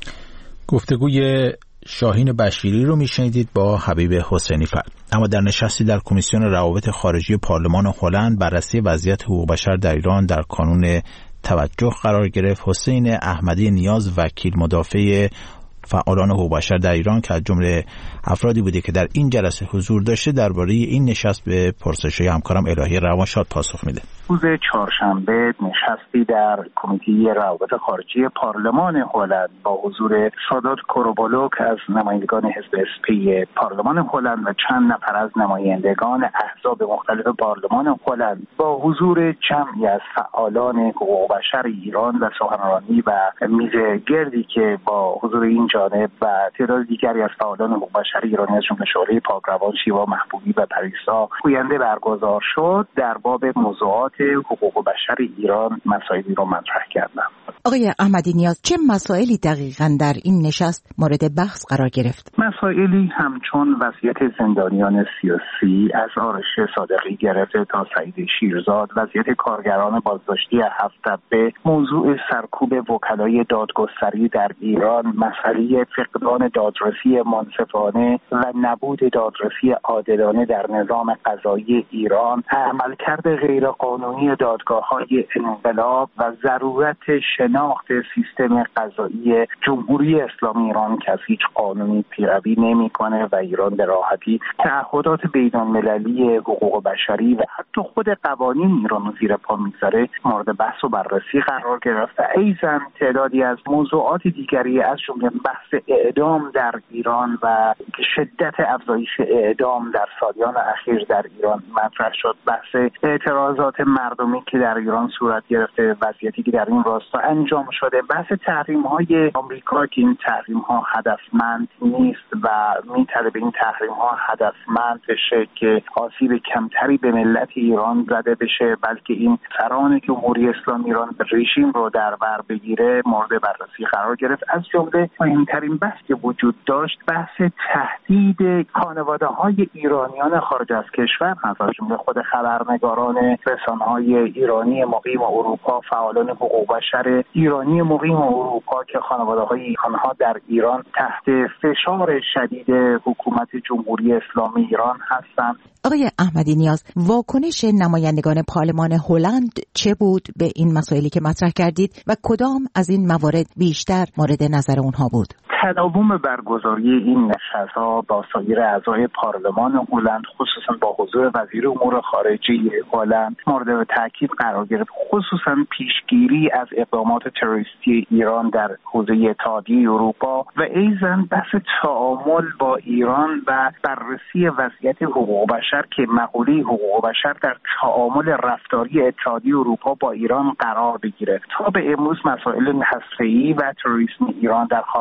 گفتگوی شاهین بشیری رو میشنیدید با حبیب حسینی فر. اما در نشستی در کمیسیون روابط خارجی پارلمان هلند بررسی وضعیت حقوق بشر در ایران در کانون توجه قرار گرفت. حسین احمدی نیاز، وکیل مدافع فعالان حقوق بشر در ایران که از جمله افرادی بوده که در این جلسه حضور داشته، درباره این نشست به پرسش‌های همکارم الهی روانشاد پاسخ میده. روز چهارشنبه نشستی در کمیته روابط خارجی پارلمان هلند با حضور سادات کوروبالوک از نمایندگان حزب اس پی پارلمان هلند و چند نفر از نمایندگان احزاب مختلف پارلمان هلند با حضور جمعی از فعالان حقوق بشر ایران و سخنرانی و میز گردی که با حضور این جانب و تعداد دیگری از فعالان حقوق بشر ایرانی از جمله شعله پاکروان، شیوا محبوبی و پریسا گوینده برگزار شد، در باب موضوعات حقوق بشر ایران مسائلی رو مطرح کردم. آقای احمدی نیاز، چه مسائلی دقیقاً در این نشست مورد بحث قرار گرفت؟ مسائلی همچون وضعیت زندانیان سیاسی از آرش صادقی گرفته تا سعید شیرزاد، وضعیت کارگران بازداشتی هفت تپه، موضوع سرکوب وکلای دادگستری در ایران، مسئله فقدان دادرسی منصفانه و نبود دادرسی عادلانه در نظام قضایی ایران، عملکرد غیرقانونی دادگاه‌های انقلاب و ضرورت شناخت سیستم قضایی جمهوری اسلامی ایران که از هیچ قانونی پیروی نمی‌کنه و ایران به راحتی تعهدات بین‌المللی حقوق بشری و حتی خود قوانین ایران رو زیر پا می‌گذاره مورد بحث و بررسی قرار گرفت. ایضاً تعدادی از موضوعات دیگری از جمله بحث اعدام در ایران و شدت افزایش اعدام در سالیان اخیر در ایران مطرح شد، بحث اعتراضات مردمی که در ایران صورت گرفته، وضعیتی که در این راستا انجام شده، بحث تحریم‌های آمریکا که این تحریم‌ها هدفمند نیست و می‌طلبه این تحریم‌ها هدفمند بشه که آسیب کمتری به ملت ایران زده بشه، بلکه این سران جمهوری اسلامی ایران رژیم رو در بر بگیره، مورد بررسی قرار گرفت. از جمله مهمترین بحث که وجود داشت بحث تهدید خانواده‌های ایرانیان خارج از کشور هست، از جمله خود خبرنگاران رسانه‌های ایرانی مقیم اروپا، فعالان حقوق بشر ایرانی مقیم اروپا که خانواده‌های آنها در ایران تحت فشار شدید حکومت جمهوری اسلامی ایران هستند. آقای احمدی نیاز، واکنش نمایندگان پارلمان هلند چه بود به این مسائلی که مطرح کردید و کدام از این موارد بیشتر مورد نظر اونها بود؟ تداوم برگزاری این نشست‌ها با سایر اعضای پارلمان هلند، خصوصا با حضور وزیر امور خارجه هلند، مورد تاکید قرار گرفت، خصوصا پیشگیری از اقدامات تروریستی ایران در حوزه اتحادیه اروپا و ایضاً بحث تعامل با ایران و بررسی وضعیت حقوق بشر که مقوله حقوق بشر در تعامل رفتاری اتحادیه اروپا با ایران قرار بگیره. تا به امروز مسائل هسته‌ای و تروریسم ایران در خاورمیانه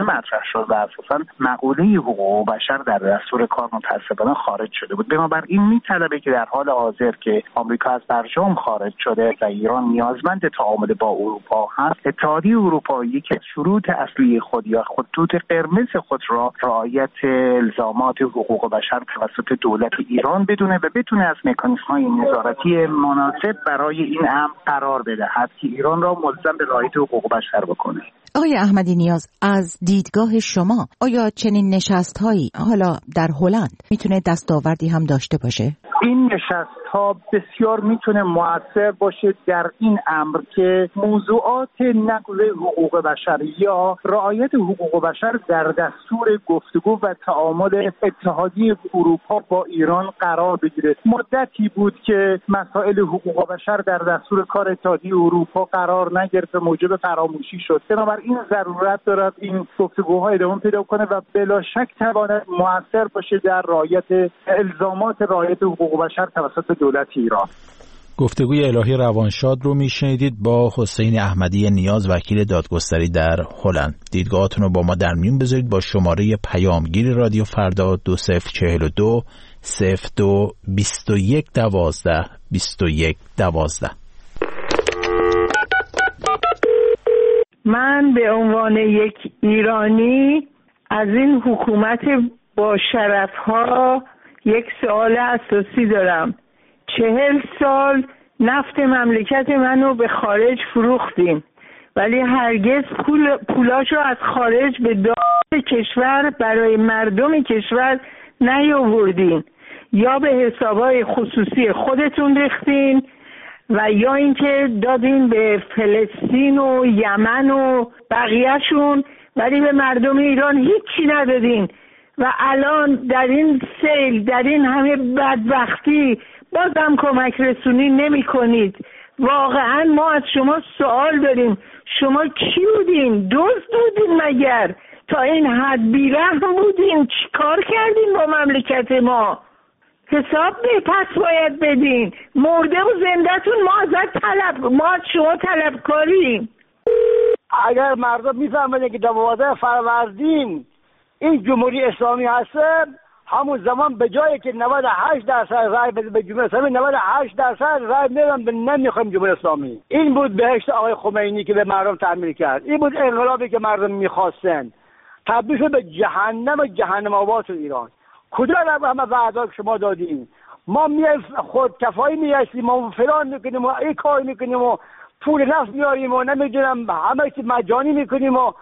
مطرح شد و اساسا مقوله حقوق بشر در دستور کار متأسفانه خارج شده بود. بنابراین میطلبه که در حال حاضر که آمریکا از برجام خارج شده و ایران نیازمند تعامل با اروپا هست، اتحادیه اروپایی که شروط اصلی خود یا خطوط قرمز خود را رعایت الزامات حقوق بشر توسط دولت ایران بدونه و بتونه از مکانیزم‌های نظارتی مناسب برای این امر قرار بدهد که ایران را ملزم به رعایت حقوق بشر بکنه. آقای احمدی نیاز، از دیدگاه شما آیا چنین نشست‌هایی حالا در هلند میتونه دستاوردی هم داشته باشه؟ این نشست‌ها بسیار میتونه مؤثر باشه در این امر که موضوعات نقض حقوق بشر یا رعایت حقوق بشر در دستور گفتگو و تعامل اتحادیه اروپا با ایران قرار بگیره. مدتی بود که مسائل حقوق بشر در دستور کار اتحادیه اروپا قرار نگرفت، موجب فراموشی شد. بنابراین ضرورت دارد این گفتگوها ادامه پیدا کنه و بلا شک تواند مؤثر باشه در رعایت الزامات رعایت حقوق بشر توسط دولت ایران. گفتگوی الهی روانشاد رو میشنیدید با حسین احمدی نیاز، وکیل دادگستری در هلند. دیدگاهاتون رو با ما در میون بذارید با شماره پیامگیر رادیو فردا دو صفر چهل و دو صفر دو بیست و یک دوازده بیست و یک دوازده. من به عنوان یک ایرانی از این حکومت با شرف‌ها یک سوال اساسی دارم. چهل سال نفت مملکت منو به خارج فروختیم ولی هرگز پول پولاشو از خارج به داخل کشور برای مردم کشور نیاوردین، یا به حسابهای خصوصی خودتون ریختین و یا اینکه دادین به فلسطین و یمن و بقیهشون ولی به مردم ایران هیچی ندادین. و الان در این سیل، در این همه بدبختی بازم کمک رسونی نمی کنید. واقعا ما از شما سوال داریم، شما کی بودین؟ دزد بودین مگر؟ تا این حد بیرحم بودین؟ چی کار کردین با مملکت ما؟ حساب به پس باید بدین. مرده و زنده‌تون ما ازت طلب، ما از شما طلبکاریم. اگر مردم میفهمن که دوازده فروردین این جمهوری اسلامی هست، همون زمان به جایی که نود و هشت درصد رای بده به جمهوری اسلامی، نود و هشت درصد رای میدن به نمیخوایم جمهوری اسلامی. این بود بهشت آقای خمینی که به مردم تعمیر کرد. این بود انقلابی که مردم میخواستن. تبدیل شد به جهنم و جهنم آباد ایران. کجا رو همه وعده که شما دادین؟ ما میایم خود کفایی میاشیم و فلان میکنیم و این کار میکنیم و پول نفت میاریم و نمیدونم همه چی مجانی میکنیم و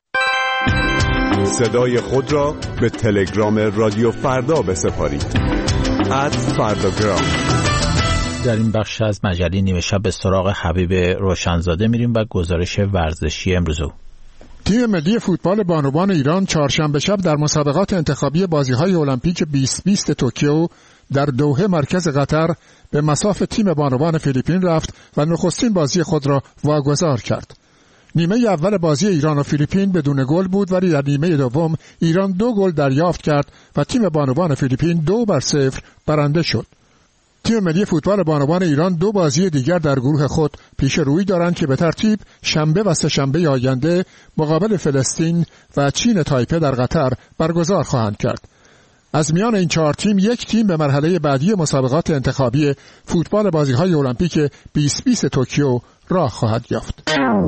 صدای خود را به تلگرام رادیو فردا بسپارید. ات فرداگرام. در این بخش از مجله نیمه شب به سراغ حبیب روشنزاده میریم و گزارش ورزشی امروزو. تیم ملی فوتبال بانوان ایران چهارشنبه شب در مسابقات انتخابی بازی‌های المپیک بیست بیست توکیو در دوحه مرکز قطر به مصاف تیم بانوان فیلیپین رفت و نخستین بازی خود را واگذار کرد. نیمه اول بازی ایران و فیلیپین بدون گل بود ولی در نیمه دوم ایران دو گل دریافت کرد و تیم بانوان فیلیپین دو بر صفر برنده شد. تیم ملی فوتبال بانوان ایران دو بازی دیگر در گروه خود پیش روی دارند که به ترتیب شنبه و سه‌شنبه آینده مقابل فلسطین و چین تایپه در قطر برگزار خواهند کرد. از میان این چهار تیم یک تیم به مرحله بعدی مسابقات انتخابی فوتبال بازی‌های المپیک بیست بیست توکیو راه خواهد یافت.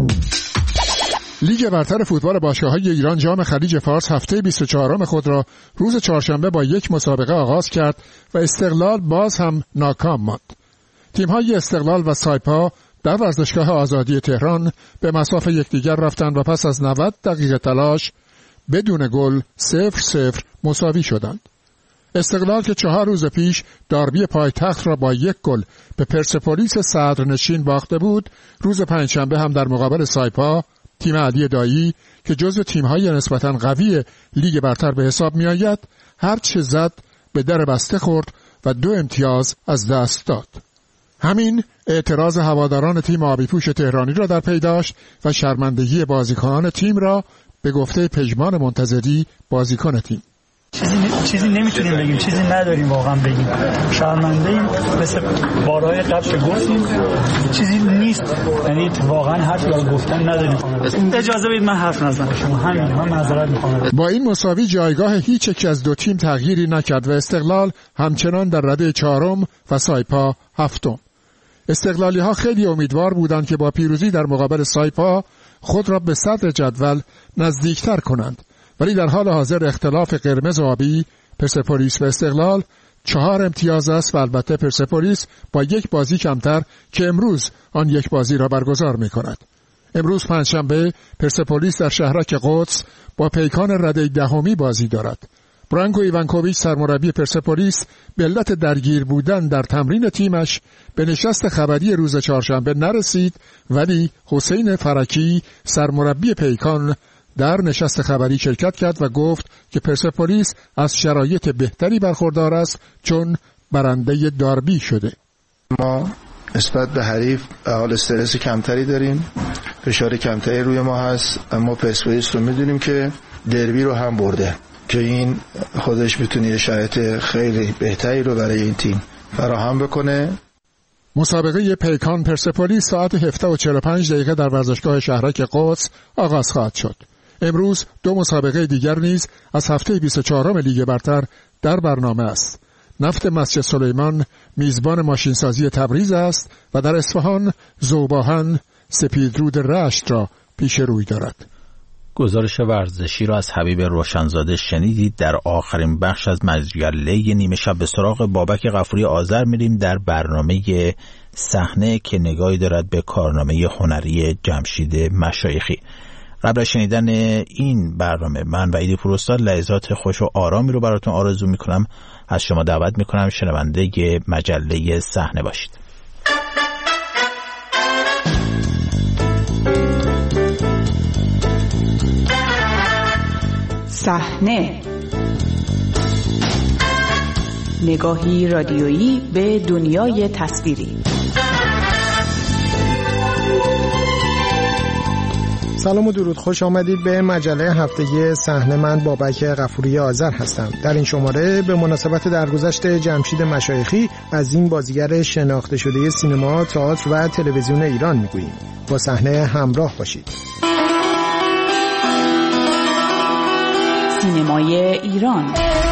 لیگ برتر فوتبال باشگاه‌های ایران جام خلیج فارس هفته بیست و چهارم خود را روز چهارشنبه با یک مسابقه آغاز کرد و استقلال باز هم ناکام ماند. تیم‌های استقلال و سایپا در ورزشگاه آزادی تهران به مصاف یکدیگر رفتند و پس از نود دقیقه تلاش بدون گل صفر صفر مساوی شدند. استقلال که چهار روز پیش داربی پایتخت را با یک گل به پرسپولیس صدرنشین باخته بود، روز پنجشنبه هم در مقابل سایپا تیم علی دایی که جزو تیم‌های نسبتاً قوی لیگ برتر به حساب می‌آید هر چه زد به در بسته خورد و دو امتیاز از دست داد. همین اعتراض هواداران تیم آبیپوش تهرانی را در پی داشت و شرمندگی بازیکنان تیم را به گفته پژمان منتظری بازیکن تیم. چیزی چیزی نمیتونیم بگیم، چیزی نداریم واقعا بگیم. شرمنده ایم، مثل بارهای قبل گفتیم چیزی نیست، یعنی واقعا حرفی برای گفتن نداریم. اجازه بدید من حرف نزنم. شما همین من معذرت میخوام. با این مساوی جایگاه هیچ یک از دو تیم تغییری نکرد و استقلال همچنان در رده چهارم و سایپا هفتم. استقلالی ها خیلی امیدوار بودند که با پیروزی در مقابل سایپا خود را به صدر جدول نزدیکتر کنند، ولی در حال حاضر اختلاف قرمز و آبی پرسپولیس و استقلال چهار امتیاز است و البته پرسپولیس با یک بازی کمتر که امروز آن یک بازی را برگزار می کند. امروز پنجشنبه پرسپولیس در شهرک قدس با پیکان رده دهمی بازی دارد. برانکو ایوانکوویچ سرمربی پرسپولیس به علت درگیر بودن در تمرین تیمش به نشست خبری روز چهارشنبه نرسید، ولی حسین فرکی سرمربی پیکان در نشست خبری شرکت کرد و گفت که پرسپولیس از شرایط بهتری برخوردار است چون برنده داربی شده. ما نسبت به حریف حال استرس کمتری داریم، فشار کمتری روی ما هست، اما پرسپولیس رو میدونیم که دربی رو هم برده که این خودش میتونه یه شرایط خیلی بهتری رو برای این تیم فراهم بکنه. مسابقه پیکان پرسپولیس ساعت هفده و چهل و پنج دقیقه در ورزشگاه شهرک قدس آغاز خواهد شد. امروز دو مسابقه دیگر نیز از هفته بیست و چهارم لیگ برتر در برنامه است. نفت مسجد سلیمان میزبان ماشینسازی تبریز است و در اصفهان ذوباهن سپیدرود رشت را پیش روی دارد. گزارش ورزشی را از حبیب روشنزاده شنیدید. در آخرین بخش از مجله نیمه شب به سراغ بابک غفوری آذر میریم در برنامه صحنه که نگاهی دارد به کارنامه هنری جمشید مشایخی. قبل از شنیدن این برنامه من و ایدی پروستاد لحظات خوش و آرامی رو براتون آرزو میکنم. از شما دعوت میکنم شنونده مجله صحنه باشید. صحنه، نگاهی رادیویی به دنیای تصویری. سلام و درود، خوش آمدید به مجله هفتگی صحنه. من بابک غفوری آذر هستم. در این شماره به مناسبت درگذشت جمشید مشایخی از این بازیگر شناخته شده سینما، تئاتر و تلویزیون ایران میگوییم. با صحنه همراه باشید. سینمای ایران.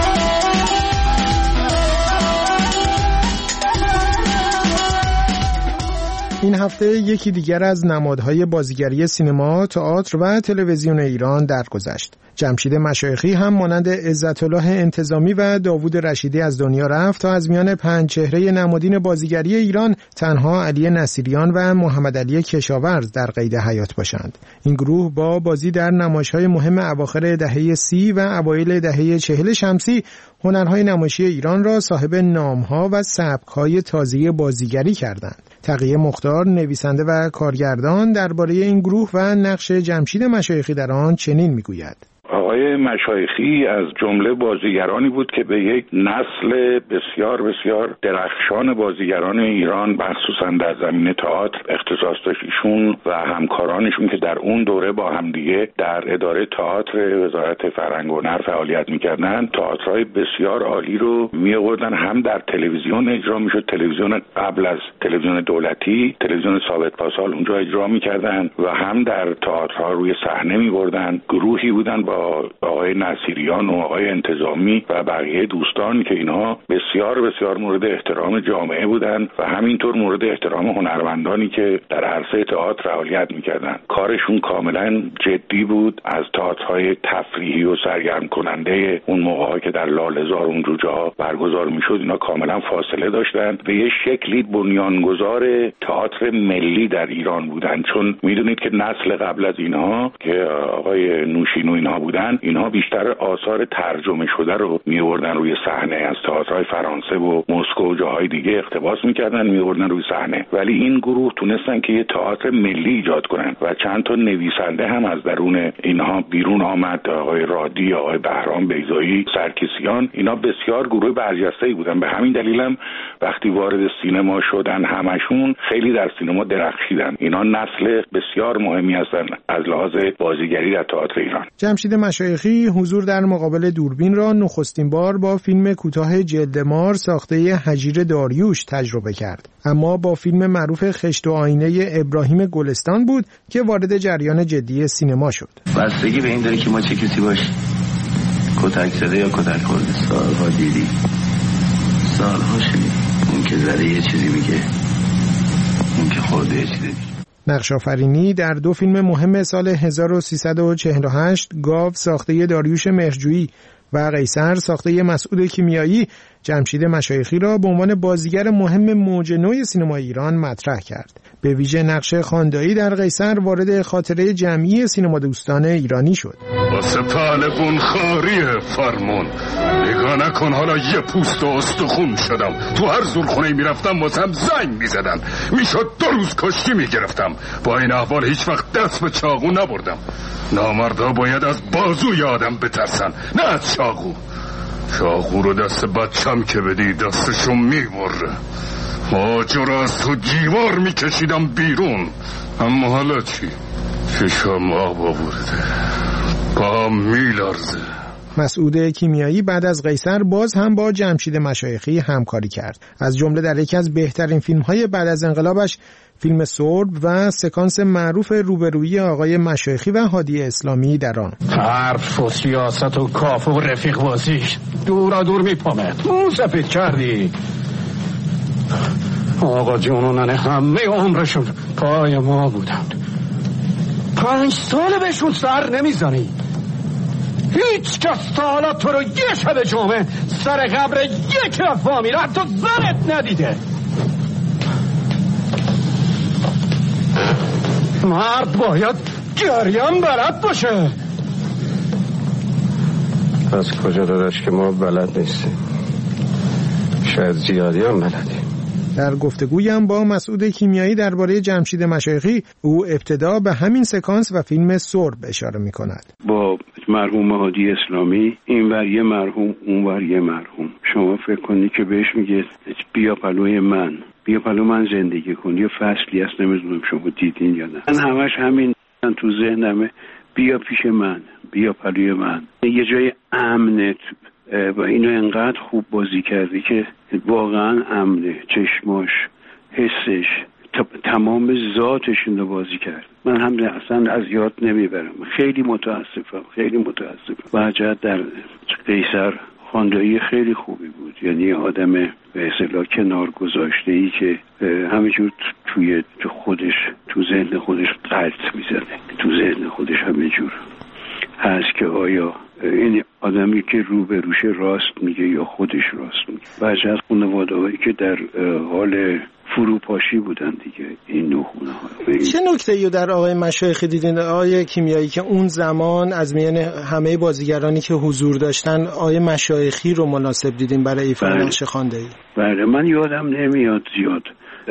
این هفته یکی دیگر از نمادهای بازیگری سینما، تئاتر و تلویزیون ایران درگذشت. جمشید مشایخی هم مانند عزت‌الله انتظامی و داوود رشیدی از دنیا رفت تا از میان پنج چهره نمادین بازیگری ایران تنها علی نصیریان و محمد علی کشاورز در قید حیات باشند. این گروه با بازی در نمایش‌های مهم اواخر دهه سی و اوایل دهه چهل شمسی هنرهای نمایشی ایران را صاحب نام‌ها و سبک‌های تازه بازیگری کردند. تقیه مختار، نویسنده و کارگردان، درباره این گروه و نقش جمشید مشایخی در آن چنین میگوید: آقای مشایخی از جمله بازیگرانی بود که به یک نسل بسیار بسیار درخشان بازیگران ایران مخصوصا در زمینه تئاتر اختصاص داشت. ایشون و همکارانشون که در اون دوره با همدیگه در اداره تئاتر وزارت فرهنگ و هنر فعالیت میکردن، تئاترهای بسیار عالی رو میآوردن. هم در تلویزیون اجرا میشد، تلویزیون قبل از تلویزیون دولتی، تلویزیون ثابت پاسال اونجا اجرا میکردن و هم در تئاترها روی صحنه میبردن. گروهی بودن با آقای نصیریان و آقای انتظامی و بقیه دوستان که اینها بسیار بسیار مورد احترام جامعه بودند و همینطور مورد احترام هنرمندانی که در عرصه تئاتر فعالیت میکردند. کارشون کاملا جدی بود. از تئاترهای تفریحی و سرگرم کننده اون موقع‌ها که در لاله‌زار اونجور جاها برگزار میشد اینا کاملا فاصله داشتند. به یه شکلی بنیانگذار تئاتر ملی در ایران بودند، چون میدونید که نسل قبل از اینها که آقای نوشین و اینها بودن، اینها بیشتر آثار ترجمه شده رو می‌آوردن روی صحنه، از تئاترهای فرانسه و مسکو و جاهای دیگه اقتباس می‌کردن می‌آوردن روی صحنه. ولی این گروه تونستن که یه تئاتر ملی ایجاد کنن و چند تا نویسنده هم از درون اینها بیرون آمد. آقای رادی، آقای بهرام بیضایی، سرکسیان، اینا بسیار گروه برجسته‌ای بودن. به همین دلیل هم وقتی وارد سینما شدن همشون خیلی در سینما درخشیدن. اینا نسل بسیار مهمی هستن از لحاظ بازیگری در تئاتر ایران. جمشید مشایخی حضور در مقابل دوربین را نخستین بار با فیلم کوتاه جلدمار ساخته هجیر داریوش تجربه کرد، اما با فیلم معروف خشت و آینه ابراهیم گلستان بود که وارد جریان جدی سینما شد. بستگی به این داره که ما چه کسی باشیم، کتک زده یا کتک خورده. سالها دیدی، سالها شدی، اون که زده یه چیزی میگه، اون که خورده یه چیزی. نقش‌آفرینی در دو فیلم مهم سال هزار و سیصد و چهل و هشت، گاو ساخته داریوش مهرجویی و قیصر ساخته مسعود کیمیایی، جمشید مشایخی را به عنوان بازیگر مهم موج نو سینما ایران مطرح کرد. به ویژه نقش خاندایی در قیصر وارد خاطره جمعی سینما دوستان ایرانی شد. واسه پهلوان خاری فرمون نگاه نکن، حالا یه پوست و استخون شدم. تو هر زورخونه میرفتم واسم زنگ میزدن، میشد دو روز کشتی میگرفتم. با این احوال هیچ وقت دست به چاقو نبردم. نامردا باید از بازوی آدم بترسن، نه از چاقو. چاقو رو دست بچم که بدی دستشون میبره. آجر از تو دیوار میکشیدم بیرون. اما حالا چی؟ چشم آب آورده، پام میلرزه. مسعود کیمیایی بعد از قیصر باز هم با جمشید مشایخی همکاری کرد. از جمله در یکی از بهترین فیلم‌های بعد از انقلابش فیلم سرب و سکانس معروف روبرویی آقای مشایخی و هادی اسلامی در آن. حرف و سیاست و کاف و رفیق بازیش دورا دور میپامد. اون سفید کردی آقا جون و ننه همه عمرشون پای ما بودن. پنج سال بهشون سر نمیزنی. هیچ کس تا حالا تو رو یه شب جمعه سر قبر یک رفا میره، حتی زنت ندیده. مرد باید گریم بلد باشه. از کجا داداش که ما بلد نیستیم؟ شاید زیادی هم بلدیم. در گفتگویم با مسعود کیمیایی درباره جمشید مشایخی، او ابتدا به همین سکانس و فیلم سرب اشاره می کند. با مرحوم هادی اسلامی، این ور یه مرحوم اون ور یه مرحوم، شما فکر کنید که بهش میگه بیا پلوی من، بیا پلو من زندگی کن. یه فصلی هست، نمیدونم شما دیدین یا نه. من همش همین تو ذهنمه، بیا پیش من، بیا پلوی من. یه جای امنه و اینو انقدر خوب بازی کردی که واقعا امنه. چشماش، حسش، تمام ذاتش اینو بازی کرد. من هم اصلا از یاد نمیبرم. خیلی متاسفم، خیلی متاسفم. بهجت در قیصر خاندایی خیلی خوبی بود، یعنی آدم به اصطلاح کنار گذاشته‌ای که همینجور توی خودش، تو ذهن خودش قلط میزنه، تو ذهن خودش همینجور هست که آیا این آدمی که رو به روش راست میگه یا خودش راست میگه. بعضی از خانواده‌هایی که در حال فروپاشی بودن دیگه، این نوع خانواده. چه نکته‌ای در آقای مشایخی دیدین آقای کیمیایی که اون زمان از میان همه بازیگرانی که حضور داشتن آقای مشایخی رو مناسب دیدین برای ایفای نقش خوانده‌ای؟ بله، من یادم نمیاد زیاد.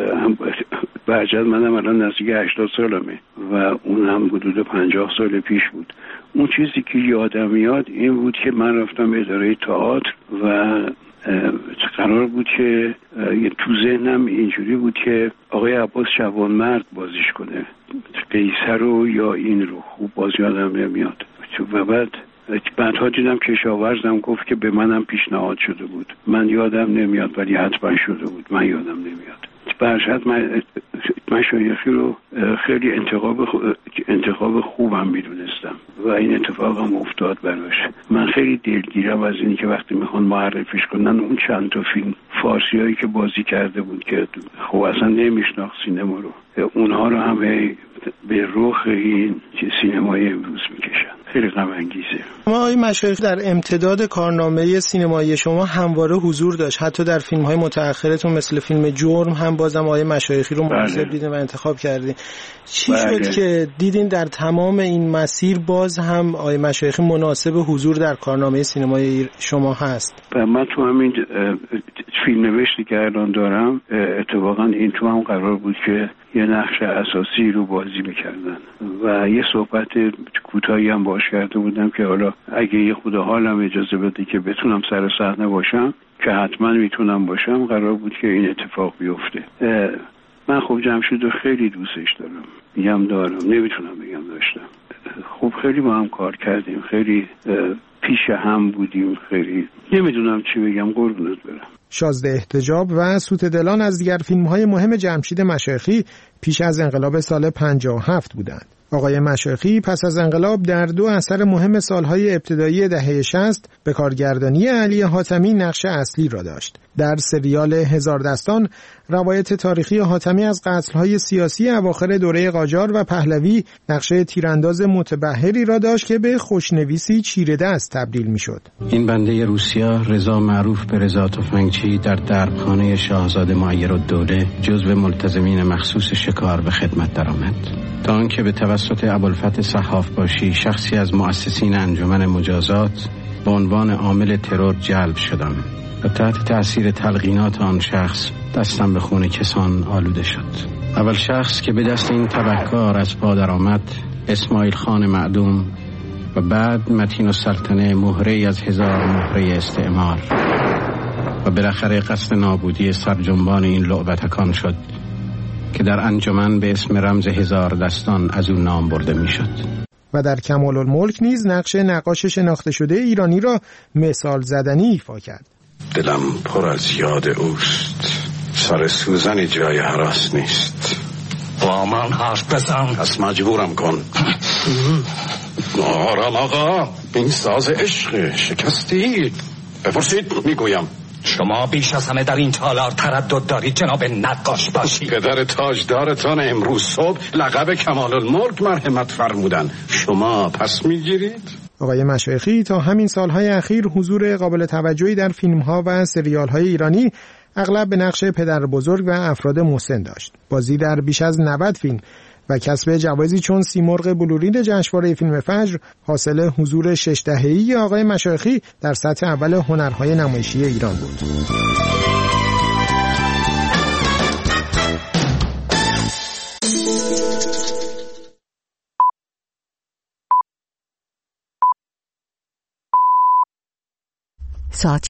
بهجت منم الان نزدیک هشتاد سالمه و اون هم حدود پنجاه سال پیش بود. اون چیزی که یادم میاد این بود که من رفتم اداره تئاتر و قرار بود که تو ذهنم اینجوری بود که آقای عباس جوانمرد بازیش کنه، قیصر رو یا این رو. خوب باز یادم نمیاد. و بعد بعدها دیدم کشاورزم گفت که به منم پیشنهاد شده بود. من یادم نمیاد ولی حتما شده بود، من یادم نمیاد. برشت من مشایخی رو خیلی انتخاب انتخاب خوبم میدونستم و این اتفاق هم افتاد براش. من خیلی دلگیرم از اینی که وقتی میخوان معرفیش کنن اون چند تا فیلم فارسی هایی که بازی کرده بود که خب اصلا نمیشناخت سینما رو، اونها رو همه به رخ این سینمای امروز میکشن. خیلی غم انگیزه. ما آقای مشایخی در امتداد کارنامه سینمایی شما همواره حضور داشت، حتی در فیلم های متأخرتون مثل فیلم جرم هم بازم آقای مشایخی رو مناسب دیدین و انتخاب کردین. چی بله. شد که دیدین در تمام این مسیر باز هم آقای مشایخی مناسب حضور در کارنامه سینمای شما هست؟ من تو همین فیلم نوشتی که الان دارم اتفاقا این تو هم قرار بود که یه نقش اساسی رو بازی میکردن و یه صحبت کوتاهی هم باش کرده بودم که حالا اگه یه خود حالم اجازه بده که بتونم سر صحنه باشم، که حتما میتونم باشم، قرار بود که این اتفاق بیفته. من خب جمشید رو خیلی دوستش دارم، میگم دارم، نمیتونم بگم داشتم. خب خیلی با هم کار کردیم، خیلی پیش هم بودیم، خیلی نمیدونم چی بگم، قربونت برم. شازده احتجاب و سوت دلان از دیگر فیلم‌های مهم جمشید مشایخی پیش از انقلاب سال پنجاه و هفت بودند. آقای مشایخی پس از انقلاب در دو اثر مهم سالهای ابتدایی دهه شصت به کارگردانی علی حاتمی نقش اصلی را داشت. در سریال هزار دستان روایت تاریخی حاتمی از قتل‌های سیاسی اواخر دوره قاجار و پهلوی نقش تیرانداز متبحری را داشت که به خوشنویسی چیره دست تبدیل می‌شد. این بنده روسیا رضا معروف به رضا تفنگچی در دربخانه شاهزاده معیرالدوله جزو ملتزمین مخصوص شکار به خدمت درآمد. تا آنکه به توسط ابوالفتح صحاف باشی شخصی از مؤسسین انجمن مجازات به عنوان عامل ترور جلب شدم و تحت تأثیر تلقینات آن شخص دستم به خون کسان آلوده شد. اول شخص که به دست این تبهکار از پا درآمد اسماعیل خان معدوم و بعد متین السلطنه مهره از هزار مهره استعمار و بالاخره قصد نابودی سرجنبان این لعبتکان شد که در انجمن به اسم رمز هزار دستان از اون نام برده می شد. و در کمال الملک نیز نقش نقاش شناخته شده ایرانی را مثال زدنی ایفا کرد. دلم پر از یاد اوست، سر سوزنی جای هراس نیست. با من حرف بزن، پس مجبورم کن. آرام آقا، این ساز عشق شکستید. بپرسید میگویم. شما بیش از همه در این تالار تردد دارید جناب نقاش باشید. پدر تاجدارتان امروز صبح لقب کمال الملک مرحمت فرمودن، شما پس میگیرید؟ آقای مشایخی تا همین سالهای اخیر حضور قابل توجهی در فیلم‌ها و سریال‌های ایرانی اغلب به نقش پدر بزرگ و افراد مسن داشت. بازی در بیش از نود فیلم و کسب جوایزی چون سیمرغ بلورین جشنواره فیلم فجر حاصل حضور شش دهه‌ای آقای مشایخی در سطح اول هنرهای نمایشی ایران بود. ساعت